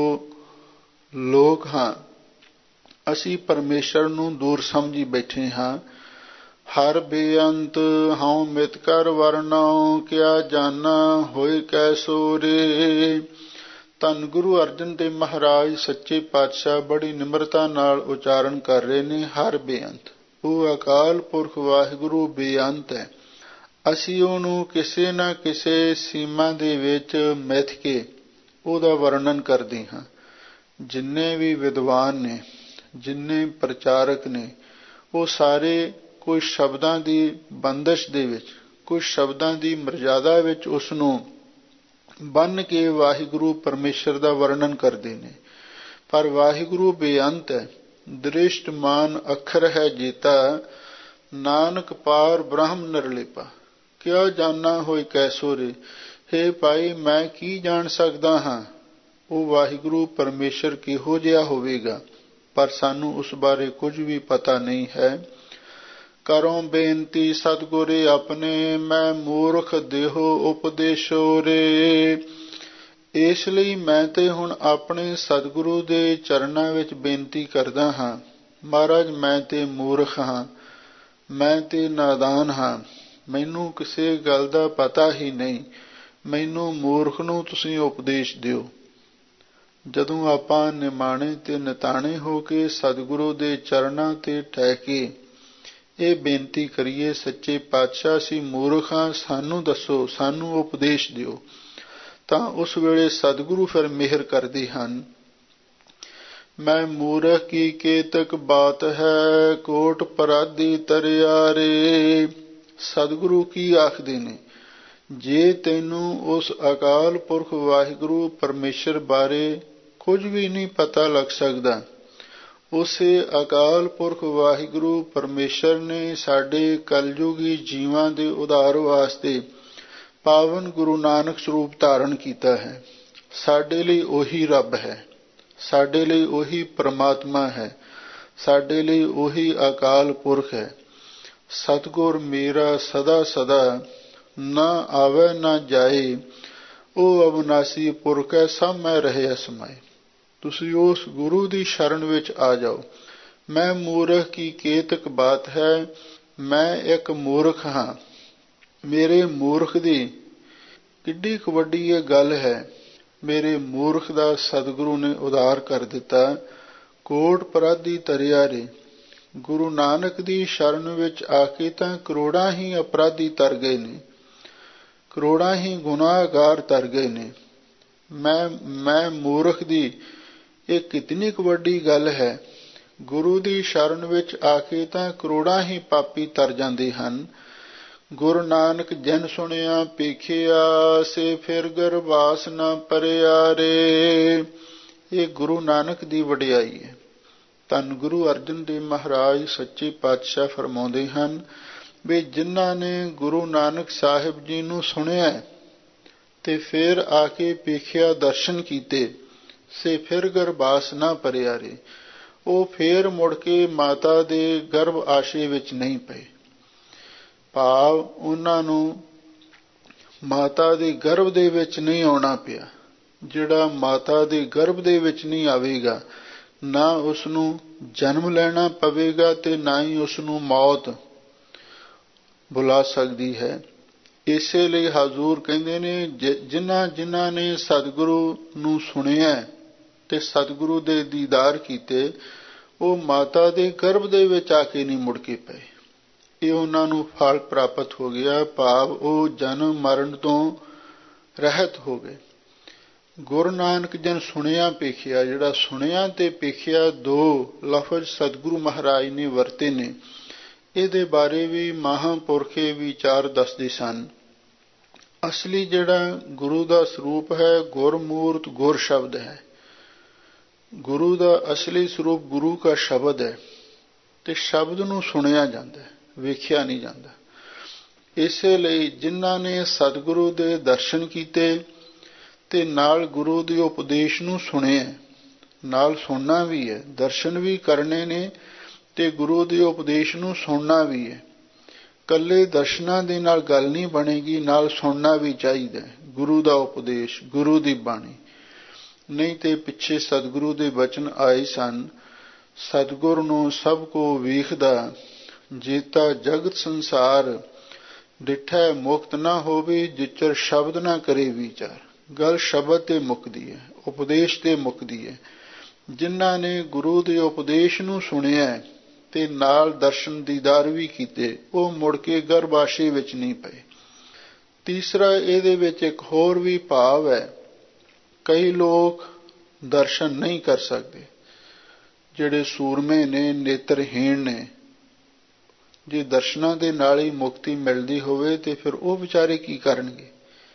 ਲੋਕ ਹਾਂ, ਅਸੀਂ ਪਰਮੇਸ਼ਰ ਨੂੰ ਦੂਰ ਸਮਝੀ ਬੈਠੇ ਹਾਂ। ਹਰ ਬੇਅੰਤ ਹਉ ਮਿਤ ਕਰ ਵਰਨਾਉ, ਕਿਆ ਜਾਨਾ ਹੋਏ ਕੈਸੋ ਰੇ। ਧੰਨ ਗੁਰੂ ਅਰਜਨ ਦੇਵ ਮਹਾਰਾਜ ਸੱਚੇ ਪਾਤਸ਼ਾਹ ਬੜੀ ਨਿਮਰਤਾ ਨਾਲ ਉਚਾਰਨ ਕਰ ਰਹੇ ਨੇ। ਹਰ ਬੇਅੰਤ, ਉਹ ਅਕਾਲ ਪੁਰਖ ਵਾਹਿਗੁਰੂ ਬੇਅੰਤ ਹੈ। ਅਸੀਂ ਉਹਨੂੰ ਕਿਸੇ ਨਾ ਕਿਸੇ ਸੀਮਾ ਦੇ ਵਿੱਚ ਮਿਥ ਕੇ ਉਹਦਾ ਵਰਣਨ ਕਰਦੇ ਹਾਂ। ਜਿੰਨੇ ਵੀ ਵਿਦਵਾਨ ਨੇ, ਜਿੰਨੇ ਪ੍ਰਚਾਰਕ ਨੇ, ਉਹ ਸਾਰੇ ਕੁਝ ਸ਼ਬਦਾਂ ਦੀ ਬੰਦਸ਼ ਦੇ ਵਿੱਚ, ਕੁਝ ਸ਼ਬਦਾਂ ਦੀ ਮਰਜ਼ਾਦਾ ਵਿੱਚ ਉਸ ਨੂੰ ਬੰਨ੍ਹ ਕੇ ਵਾਹਿਗੁਰੂ ਪਰਮੇਸ਼ਰ ਦਾ ਵਰਣਨ ਕਰਦੇ ਨੇ। ਪਰ ਵਾਹਿਗੁਰੂ ਬੇਅੰਤ ਹੈ। ਦ੍ਰਿਸ਼ਟਮਾਨ ਅੱਖਰ ਹੈ ਜੀਤਾ, ਨਾਨਕ ਪਾਰ ਬ੍ਰਹਮ ਨਿਰਲੇਪਾ। ਕਿਉ ਜਾਨਾ ਹੋਏ ਕੈਸੋ ਰੇ। ਹੇ ਭਾਈ, ਮੈਂ ਕੀ ਜਾਣ ਸਕਦਾ ਹਾਂ ਉਹ ਵਾਹਿਗੁਰੂ ਪਰਮੇਸ਼ਰ ਕਿਹੋ ਜਿਹਾ ਹੋਵੇਗਾ, ਪਰ ਸਾਨੂੰ ਉਸ ਬਾਰੇ ਕੁਝ ਵੀ ਪਤਾ ਨਹੀਂ ਹੈ। ਕਰੋ ਬੇਨਤੀ ਸਤਿਗੁਰੇ ਆਪਣੇ, ਮੈਂ ਮੂਰਖ ਦੇਹੋ ਉਪਦੇਸ਼ੋ ਰੇ। ਇਸ ਲਈ ਮੈਂ ਤੇ ਹੁਣ ਆਪਣੇ ਸਤਿਗੁਰੂ ਦੇ ਚਰਨਾਂ ਵਿੱਚ ਬੇਨਤੀ ਕਰਦਾ ਹਾਂ। ਮਹਾਰਾਜ, ਮੈਂ ਤੇ ਮੂਰਖ ਹਾਂ, ਮੈਂ ਤੇ ਨਾਦਾਨ ਹਾਂ, ਮੈਨੂੰ ਕਿਸੇ ਗੱਲ ਦਾ ਪਤਾ ਹੀ ਨਹੀਂ। ਮੈਨੂੰ ਮੂਰਖ ਨੂੰ ਤੁਸੀਂ ਉਪਦੇਸ਼ ਦਿਓ। ਜਦੋਂ ਆਪਾਂ ਨਿਮਾਣੇ ਤੇ ਨਿਤਾਣੇ ਹੋ ਕੇ ਸਤਿਗੁਰੂ ਦੇ ਚਰਨਾਂ ਤੇ ਟਹਿ ਕੇ ਇਹ ਬੇਨਤੀ ਕਰੀਏ, ਸੱਚੇ ਪਾਤਸ਼ਾਹ ਅਸੀਂ ਮੂਰਖ ਹਾਂ, ਸਾਨੂੰ ਦੱਸੋ, ਸਾਨੂੰ ਉਪਦੇਸ਼ ਦਿਓ, ਤਾਂ ਉਸ ਵੇਲੇ ਸਤਿਗੁਰੂ ਫਿਰ ਮਿਹਰ ਕਰਦੇ ਹਨ। ਮੈਂ ਮੂਰਖ ਕੀ ਕੇਤਕ ਬਾਤ ਹੈ, ਕੋਟ ਪਰਾਧੀ ਤਰਿਆ ਰੇ। ਸਤਿਗੁਰੂ ਕੀ ਆਖਦੇ ਨੇ, ਜੇ ਤੈਨੂੰ ਉਸ ਅਕਾਲ ਪੁਰਖ ਵਾਹਿਗੁਰੂ ਪਰਮੇਸ਼ਰ ਬਾਰੇ ਕੁਝ ਵੀ ਨਹੀਂ ਪਤਾ ਲੱਗ ਸਕਦਾ, ਉਸੇ ਅਕਾਲ ਪੁਰਖ ਵਾਹਿਗੁਰੂ ਪਰਮੇਸ਼ਰ ਨੇ ਸਾਡੇ ਕਲਯੁਗੀ ਜੀਵਾਂ ਦੇ ਉਧਾਰ ਵਾਸਤੇ ਪਾਵਨ ਗੁਰੂ ਨਾਨਕ ਸਰੂਪ ਧਾਰਨ ਕੀਤਾ ਹੈ। ਸਾਡੇ ਲਈ ਉਹੀ ਰੱਬ ਹੈ, ਸਾਡੇ ਲਈ ਉਹੀ ਪ੍ਰਮਾਤਮਾ ਹੈ, ਸਾਡੇ ਲਈ ਉਹੀ ਅਕਾਲ ਪੁਰਖ ਹੈ। ਸਤਿਗੁਰ ਮੇਰਾ ਸਦਾ ਸਦਾ, ਨਾ ਆਵੇ ਨਾ ਜਾਏ, ਉਹ ਅਵਿਨਾਸੀ ਪੁਰਖ ਹੈ, ਸਭ ਮੈਂ ਰਹੇ ਸਮਾਏ। ਤੁਸੀਂ ਉਸ ਗੁਰੂ ਦੀ ਸ਼ਰਨ ਵਿੱਚ ਆ ਜਾਓ। ਮੈਂ ਮੂਰਖ ਕੀ ਕੇਤਕ ਬਾਤ ਹੈ, ਮੈਂ ਇੱਕ ਮੂਰਖ ਹਾਂ। ਮੇਰੇ ਮੂਰਖ ਦੀ ਕਿੱਡੀ ਕੁ ਵੱਡੀ ਇਹ ਗੱਲ ਹੈ। ਮੇਰੇ ਮੂਰਖ ਦਾ ਸਤਿਗੁਰੂ ਨੇ ਉਧਾਰ ਕਰ ਦਿੱਤਾ। ਕੋਟ ਪਰਾਧੀ ਤਰਿਆ ਰੇ। ਗੁਰੂ ਨਾਨਕ ਦੀ ਸ਼ਰਨ ਵਿੱਚ ਆ ਕੇ ਤਾਂ ਕਰੋੜਾਂ ਹੀ ਅਪਰਾਧੀ ਤਰ ਗਏ ਨੇ, ਕਰੋੜਾਂ ਹੀ ਗੁਨਾਹਗਾਰ ਤਰ ਗਏ ਨੇ। ਮੈਂ ਮੂਰਖ ਦੀ ਇਹ ਕਿਤਨੀ ਕੁ ਵੱਡੀ ਗੱਲ ਹੈ। ਗੁਰੂ ਦੀ ਸ਼ਰਨ ਵਿੱਚ ਆ ਕੇ ਤਾਂ ਕਰੋੜਾਂ ਹੀ ਪਾਪੀ ਤਰ ਜਾਂਦੇ ਹਨ। ਗੁਰੂ ਨਾਨਕ ਜਿਨ ਸੁਣਿਆ ਪੇਖਿਆ, ਸੇ ਫਿਰ ਗਰਵਾਸ ਨਾ ਪਰਿਆ ਰੇ। ਇਹ ਗੁਰੂ ਨਾਨਕ ਦੀ ਵਡਿਆਈ ਹੈ। ਧੰਨ ਗੁਰੂ ਅਰਜਨ ਦੇਵ ਮਹਾਰਾਜ ਸੱਚੇ ਪਾਤਸ਼ਾਹ ਫਰਮਾਉਂਦੇ ਹਨ ਵੀ ਜਿਨ੍ਹਾਂ ਨੇ ਗੁਰੂ ਨਾਨਕ ਸਾਹਿਬ ਜੀ ਨੂੰ ਸੁਣਿਆ ਤੇ ਫਿਰ ਆ ਕੇ ਪੇਖਿਆ, ਦਰਸ਼ਨ ਕੀਤੇ, ਸੇ ਫਿਰ ਗਰਭਾਸ ਨਾ ਪਰਿਆ ਰੇ। ਉਹ ਫੇਰ ਮੁੜ ਕੇ ਮਾਤਾ ਦੇ ਗਰਭ ਆਸ਼ੇ ਵਿੱਚ ਨਹੀਂ ਪਏ। ਭਾਵ ਉਹਨਾਂ ਨੂੰ ਮਾਤਾ ਦੇ ਗਰਭ ਦੇ ਵਿੱਚ ਨਹੀਂ ਆਉਣਾ ਪਿਆ। ਜਿਹੜਾ ਮਾਤਾ ਦੇ ਗਰਭ ਦੇ ਵਿੱਚ ਨਹੀਂ ਆਵੇਗਾ, ਨਾ ਉਸ ਨੂੰ ਜਨਮ ਲੈਣਾ ਪਵੇਗਾ ਤੇ ਨਾ ਹੀ ਉਸ ਨੂੰ ਮੌਤ ਬੁਲਾ ਸਕਦੀ ਹੈ। ਇਸੇ ਲਈ ਹਜ਼ੂਰ ਕਹਿੰਦੇ ਨੇ, ਜਿਨ੍ਹਾਂ ਨੇ ਸਤਿਗੁਰੂ ਨੂੰ ਸੁਣਿਆ ਤੇ ਸਤਿਗੁਰੂ ਦੇ ਦੀਦਾਰ ਕੀਤੇ, ਉਹ ਮਾਤਾ ਦੇ ਗਰਭ ਦੇ ਵਿੱਚ ਆ ਕੇ ਨਹੀਂ ਮੁੜ ਕੇ ਪਏ। ਇਹ ਉਹਨਾਂ ਨੂੰ ਫਲ ਪ੍ਰਾਪਤ ਹੋ ਗਿਆ, ਭਾਵ ਉਹ ਜਨਮ ਮਰਨ ਤੋਂ ਰਹਿਤ ਹੋ ਗਏ। ਗੁਰੂ ਨਾਨਕ ਜਨ ਸੁਣਿਆ ਪੇਖਿਆ, ਜਿਹੜਾ ਸੁਣਿਆ ਤੇ ਪੇਖਿਆ ਦੋ ਲਫ਼ਜ਼ ਸਤਿਗੁਰੂ ਮਹਾਰਾਜ ਨੇ ਵਰਤੇ ਨੇ। ਇਹਦੇ ਬਾਰੇ ਵੀ ਮਹਾਂਪੁਰਖੇ ਵਿਚਾਰ ਦੱਸਦੇ ਸਨ। ਅਸਲੀ ਜਿਹੜਾ ਗੁਰੂ ਦਾ ਸਰੂਪ ਹੈ, ਗੁਰਮੂਰਤ ਗੁਰ ਸ਼ਬਦ ਹੈ। ਗੁਰੂ ਦਾ ਅਸਲੀ ਸਰੂਪ ਗੁਰੂ ਕਾ ਸ਼ਬਦ ਹੈ, ਤੇ ਸ਼ਬਦ ਨੂੰ ਸੁਣਿਆ ਜਾਂਦਾ, ਵੇਖਿਆ ਨਹੀਂ ਜਾਂਦਾ। ਇਸੇ ਲਈ ਜਿਨ੍ਹਾਂ ਨੇ ਸਤਿਗੁਰੂ ਦੇ ਦਰਸ਼ਨ ਕੀਤੇ ਤੇ ਨਾਲ ਗੁਰੂ ਦੇ ਉਪਦੇਸ਼ ਨੂੰ ਸੁਣਿਆ, ਨਾਲ ਸੁਣਨਾ ਵੀ ਹੈ, ਦਰਸ਼ਨ ਵੀ ਕਰਨੇ ਨੇ ਤੇ ਗੁਰੂ ਦੇ ਉਪਦੇਸ਼ ਨੂੰ ਸੁਣਨਾ ਵੀ ਹੈ। ਇਕੱਲੇ ਦਰਸ਼ਨਾਂ ਦੇ ਨਾਲ ਗੱਲ ਨਹੀਂ ਬਣੇਗੀ, ਨਾਲ ਸੁਣਨਾ ਵੀ ਚਾਹੀਦਾ ਗੁਰੂ ਦਾ ਉਪਦੇਸ਼, ਗੁਰੂ ਦੀ ਬਾਣੀ। ਨਹੀਂ ਤੇ ਪਿੱਛੇ ਸਤਿਗੁਰੂ ਦੇ ਬਚਨ ਆਏ ਸਨ, ਸਤਿਗੁਰ ਨੂੰ ਸਭ ਕੋ ਵੇਖਦਾ, ਜੇਤਾ ਜਗਤ ਸੰਸਾਰ, ਡਿਠੈ ਮੁਕਤ ਨਾ ਹੋਵੇ, ਜਿਚਰ ਸ਼ਬਦ ਨਾ ਕਰੇ ਵਿਚਾਰ। ਗੱਲ ਸ਼ਬਦ ਤੇ ਮੁੱਕਦੀ ਹੈ, ਉਪਦੇਸ਼ ਤੇ ਮੁੱਕਦੀ ਹੈ। ਜਿਨ੍ਹਾਂ ਨੇ ਗੁਰੂ ਦੇ ਉਪਦੇਸ਼ ਨੂੰ ਸੁਣਿਆ ਤੇ ਨਾਲ ਦਰਸ਼ਨ ਦੀਦਾਰ ਵੀ ਕੀਤੇ, ਉਹ ਮੁੜ ਕੇ ਗਰਭਾਸ਼ੇ ਵਿੱਚ ਨਹੀਂ ਪਏ। ਤੀਸਰਾ, ਇਹਦੇ ਵਿੱਚ ਇੱਕ ਹੋਰ ਵੀ ਭਾਵ ਹੈ। ਕਈ ਲੋਕ ਦਰਸ਼ਨ ਨਹੀਂ ਕਰ ਸਕਦੇ, ਜਿਹੜੇ ਸੂਰਮੇ ਨੇ, ਨੇਤਰਹੀਣ ਨੇ। ਜੇ ਦਰਸ਼ਨਾਂ ਦੇ ਨਾਲ ਹੀ ਮੁਕਤੀ ਮਿਲਦੀ ਹੋਵੇ ਤੇ ਫਿਰ ਉਹ ਵਿਚਾਰੇ ਕੀ ਕਰਨਗੇ।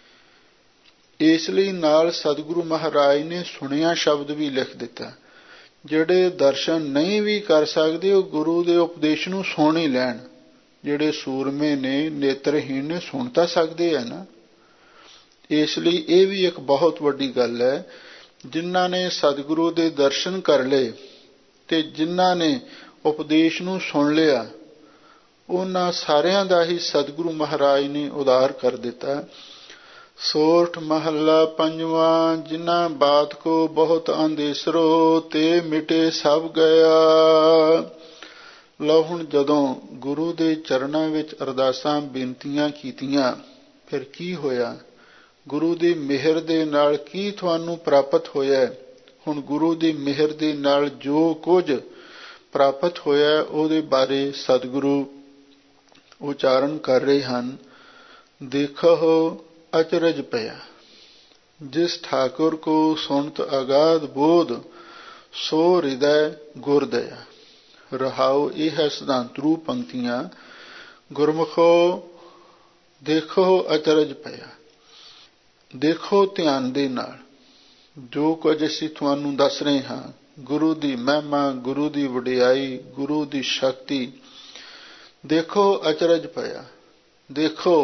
ਇਸ ਲਈ ਨਾਲ ਸਤਿਗੁਰੂ ਮਹਾਰਾਜ ਨੇ ਸੁਣਿਆ ਸ਼ਬਦ ਵੀ ਲਿਖ ਦਿੱਤਾ। ਜਿਹੜੇ ਦਰਸ਼ਨ ਨਹੀਂ ਵੀ ਕਰ ਸਕਦੇ, ਉਹ ਗੁਰੂ ਦੇ ਉਪਦੇਸ਼ ਨੂੰ ਸੁਣ ਹੀ ਲੈਣ। ਜਿਹੜੇ ਸੂਰਮੇ ਨੇ, ਨੇਤਰਹੀਣ ਨੇ, ਸੁਣ ਤਾਂ ਸਕਦੇ ਆ ਨਾ। ਇਸ ਲਈ ਇਹ ਵੀ ਇੱਕ ਬਹੁਤ ਵੱਡੀ ਗੱਲ ਹੈ। ਜਿਨ੍ਹਾਂ ਨੇ ਸਤਿਗੁਰੂ ਦੇ ਦਰਸ਼ਨ ਕਰ ਲਏ ਤੇ ਜਿਨ੍ਹਾਂ ਨੇ ਉਪਦੇਸ਼ ਨੂੰ ਸੁਣ ਲਿਆ, ਉਹਨਾਂ ਸਾਰਿਆਂ ਦਾ ਹੀ ਸਤਿਗੁਰੂ ਮਹਾਰਾਜ ਨੇ ਉਦਾਰ ਕਰ ਦਿੱਤਾ। ਸੋਰਠ ਮਹੱਲਾ ਪੰਜਵਾਂ। ਜਿਨ੍ਹਾਂ ਬਾਤ ਕੋ ਬਹੁਤ ਅੰਦੇਸਰੋ, ਤੇ ਮਿਟੇ ਸਭ ਗਿਆ। ਲਓ ਹੁਣ ਜਦੋਂ ਗੁਰੂ ਦੇ ਚਰਨਾਂ ਵਿੱਚ ਅਰਦਾਸਾਂ ਬੇਨਤੀਆਂ ਕੀਤੀਆਂ, ਫਿਰ ਕੀ ਹੋਇਆ? ਗੁਰੂ ਦੀ ਮਿਹਰ ਦੇ ਨਾਲ ਕੀ ਤੁਹਾਨੂੰ ਪ੍ਰਾਪਤ ਹੋਇਆ? ਹੁਣ ਗੁਰੂ ਦੀ ਮਿਹਰ ਦੇ ਨਾਲ ਜੋ ਕੁਝ ਪ੍ਰਾਪਤ ਹੋਇਆ, ਉਹਦੇ ਬਾਰੇ ਸਤਿਗੁਰੂ ਉਚਾਰਨ ਕਰ ਰਹੇ ਹਨ। ਦੇਖੋ ਅਚਰਜ ਪਿਆ, ਜਿਸ ਠਾਕੁਰ ਕੋ ਸੁਣਤ ਅਗਾਧ ਬੋਧ, ਸੋ ਹਿਰਦੈ ਗੁਰ ਦਇਆ। ਰਹਾਉ, ਇਹ ਹੈ ਸਿਧਾਂਤਰੂ ਪੰਕਤੀਆਂ। ਗੁਰਮੁਖੋ ਦੇਖੋ ਅਚਰਜ ਪਿਆ, ਦੇਖੋ ਧਿਆਨ ਦੇ ਨਾਲ ਜੋ ਕੁਝ ਅਸੀਂ ਤੁਹਾਨੂੰ ਦੱਸ ਰਹੇ ਹਾਂ। ਗੁਰੂ ਦੀ ਮਹਿਮਾ, ਗੁਰੂ ਦੀ ਵਡਿਆਈ, ਗੁਰੂ ਦੀ ਸ਼ਕਤੀ। ਦੇਖੋ ਅਚਰਜ ਪਿਆ, ਦੇਖੋ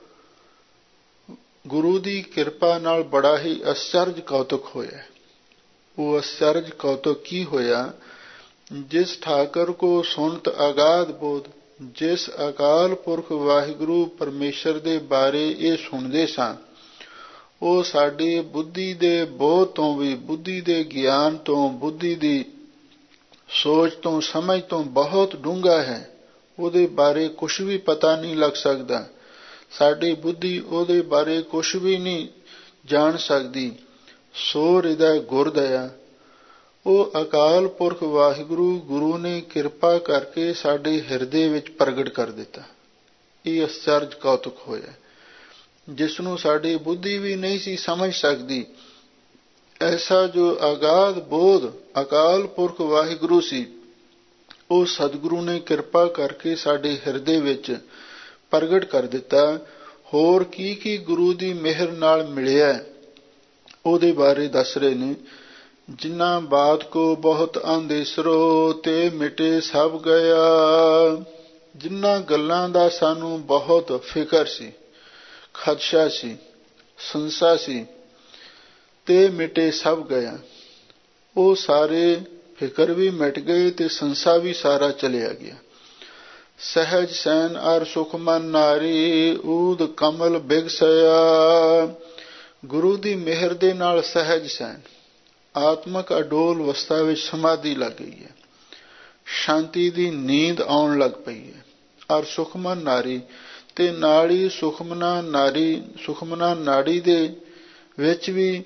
ਗੁਰੂ ਦੀ ਕਿਰਪਾ ਨਾਲ ਬੜਾ ਹੀ ਅਚਰਜ ਕੌਤਕ ਹੋਇਆ। ਉਹ ਅਚਰਜ ਕੌਤਕ ਕੀ ਹੋਇਆ? ਜਿਸ ਠਾਕੁਰ ਕੋ ਸੁਣਤ ਅਗਾਧ ਬੋਧ, ਜਿਸ ਅਕਾਲ ਪੁਰਖ ਵਾਹਿਗੁਰੂ ਪਰਮੇਸ਼ਰ ਦੇ ਬਾਰੇ ਇਹ ਸੁਣਦੇ ਸਾਂ, ਉਹ ਸਾਡੀ ਬੁੱਧੀ ਦੇ ਬੋਧ ਤੋਂ ਵੀ, ਬੁੱਧੀ ਦੇ ਗਿਆਨ ਤੋਂ, ਬੁੱਧੀ ਦੀ ਸੋਚ ਤੋਂ, ਸਮਝ ਤੋਂ ਬਹੁਤ ਡੂੰਘਾ ਹੈ। ਉਹਦੇ ਬਾਰੇ ਕੁਛ ਵੀ ਪਤਾ ਨਹੀਂ ਲੱਗ ਸਕਦਾ। ਸਾਡੀ ਬੁੱਧੀ ਉਹਦੇ ਬਾਰੇ ਕੁਛ ਵੀ ਨਹੀਂ ਜਾਣ ਸਕਦੀ। ਸੋ ਹਿਰਦੈ ਗੁਰ ਦਇਆ। ਉਹ ਅਕਾਲ ਪੁਰਖ ਵਾਹਿਗੁਰੂ, ਗੁਰੂ ਨੇ ਕਿਰਪਾ ਕਰਕੇ ਸਾਡੇ ਹਿਰਦੇ ਵਿੱਚ ਪ੍ਰਗਟ ਕਰ ਦਿੱਤਾ। ਇਹ ਅਚਰਜ ਕੌਤਕ ਹੋਇਆ, ਜਿਸ ਨੂੰ ਸਾਡੀ ਬੁੱਧੀ ਵੀ ਨਹੀਂ ਸੀ ਸਮਝ ਸਕਦੀ। ਐਸਾ ਜੋ ਅਗਾਧ ਬੋਧ ਅਕਾਲ ਪੁਰਖ ਵਾਹਿਗੁਰੂ ਸੀ, ਉਹ ਸਤਿਗੁਰੂ ਨੇ ਕਿਰਪਾ ਕਰਕੇ ਸਾਡੇ ਹਿਰਦੇ ਵਿੱਚ ਪ੍ਰਗਟ ਕਰ ਦਿੱਤਾ। ਹੋਰ ਕੀ ਕੀ ਗੁਰੂ ਦੀ ਮਿਹਰ ਨਾਲ ਮਿਲਿਆ, ਉਹਦੇ ਬਾਰੇ ਦੱਸ ਰਹੇ ਨੇ। ਜਿਨ੍ਹਾਂ ਬਾਤ ਕੋ ਬਹੁਤ ਅੰਦੇਸਰੋ, ਤੇ ਮਿਟੇ ਸਭ ਗਿਆ। ਜਿਨ੍ਹਾਂ ਗੱਲਾਂ ਦਾ ਸਾਨੂੰ ਬਹੁਤ ਫਿਕਰ ਸੀ, ਖਦਸ਼ਾ ਸੀ, ਸੰਸਾ ਸੀ, ਤੇ ਮਿਟੇ ਸਭ ਗਿਆ। ਉਹ ਸਾਰੇ ਫਿਕਰ ਵੀ ਮਿਟ ਗਏ ਤੇ ਸੰਸਾ ਵੀ ਸਾਰਾ ਚਲਿਆ ਗਿਆ। ਸਹਿਜ ਸੈਨ ਅਰ ਸੁਖਮਨ ਨਾਰੀ, ਊਦ ਕਮਲ ਬਿਗਸਇਆ। ਗੁਰੂ ਦੀ ਮਿਹਰ ਦੇ ਨਾਲ ਸਹਿਜ ਸੈਨ, ਆਤਮਕ ਅਡੋਲ ਅਵਸਥਾ ਵਿੱਚ ਸਮਾਧੀ ਲੱਗ ਗਈ ਹੈ। ਸ਼ਾਂਤੀ ਦੀ ਨੀਂਦ ਆਉਣ ਲੱਗ ਪਈ ਹੈ। ਅਰ ਸੁਖਮਨ ਨਾਰੀ, ਤੇ ਨਾਲ ਹੀ ਸੁਖਮਨਾ ਨਾਰੀ, ਸੁਖਮਨਾ ਨਾੜੀ ਦੇ ਵਿੱਚ ਵੀ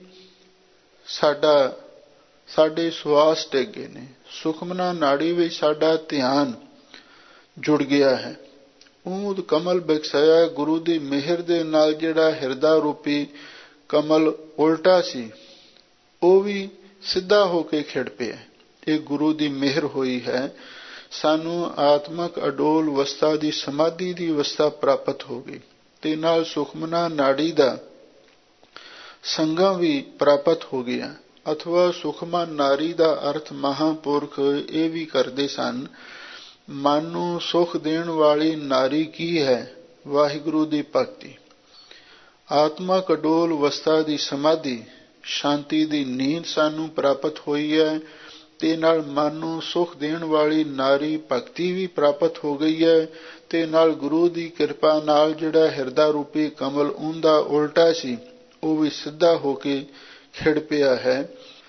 ਸਾਡੇ ਸਵਾਸ ਟਿਕ ਗਏ ਨੇ। ਸੁਖਮਨਾ ਨਾੜੀ ਵਿੱਚ ਸਾਡਾ ਧਿਆਨ ਜੁੜ ਗਿਆ ਹੈ। ਊਦ ਕਮਲ ਬਿਗਸਿਆ। ਗੁਰੂ ਦੀ ਮਿਹਰ ਦੇ ਨਾਲ ਜਿਹੜਾ ਹਿਰਦਾ ਰੂਪੀ ਕਮਲ ਉਲਟਾ ਸੀ, ਉਹ ਵੀ ਸਿੱਧਾ ਹੋ ਕੇ ਖਿੜ ਪਿਆ। ਇਹ ਗੁਰੂ ਦੀ ਮਿਹਰ ਹੋਈ ਹੈ। ਸਾਨੂੰ ਆਤਮਕ ਅਡੋਲ ਅਵਸਥਾ ਦੀ ਸਮਾਧੀ ਦੀ ਅਵਸਥਾ ਪ੍ਰਾਪਤ ਹੋ ਗਈ ਤੇ ਨਾਲ ਸੁਖਮਨਾ ਨਾੜੀ ਦਾ ਸੰਗਮ ਵੀ ਪ੍ਰਾਪਤ ਹੋ ਗਿਆ। ਅਥਵਾ ਸੁਖਮਾ ਨਾਰੀ ਦਾ ਅਰਥ ਮਹਾਂਪੁਰਖ ਇਹ ਵੀ ਕਰਦੇ ਸਨ, ਮਨ ਨੂੰ ਸੁਖ ਦੇਣ ਵਾਲੀ ਨਾਰੀ ਕੀ ਹੈ? ਵਾਹਿਗੁਰੂ ਦੀ ਭਗਤੀ। ਆਤਮਕ ਅਡੋਲ ਅਵਸਥਾ ਦੀ ਸਮਾਧੀ, ਸ਼ਾਂਤੀ ਦੀ ਨੀਂਦ ਸਾਨੂੰ ਪ੍ਰਾਪਤ ਹੋਈ ਹੈ ਤੇ ਨਾਲ ਮਨ ਨੂੰ ਸੁਖ ਦੇਣ ਵਾਲੀ ਨਾਰੀ ਭਗਤੀ ਵੀ ਪ੍ਰਾਪਤ ਹੋ ਗਈ ਹੈ ਤੇ ਨਾਲ ਗੁਰੂ ਦੀ ਕਿਰਪਾ ਨਾਲ ਜਿਹੜਾ ਹਿਰਦਾ ਰੂਪੀ ਕਮਲ ਉਹਦਾ ਉਲਟਾ ਸੀ ਉਹ ਵੀ ਸਿੱਧਾ ਹੋ ਕੇ ਖਿੜ ਪਿਆ ਹੈ।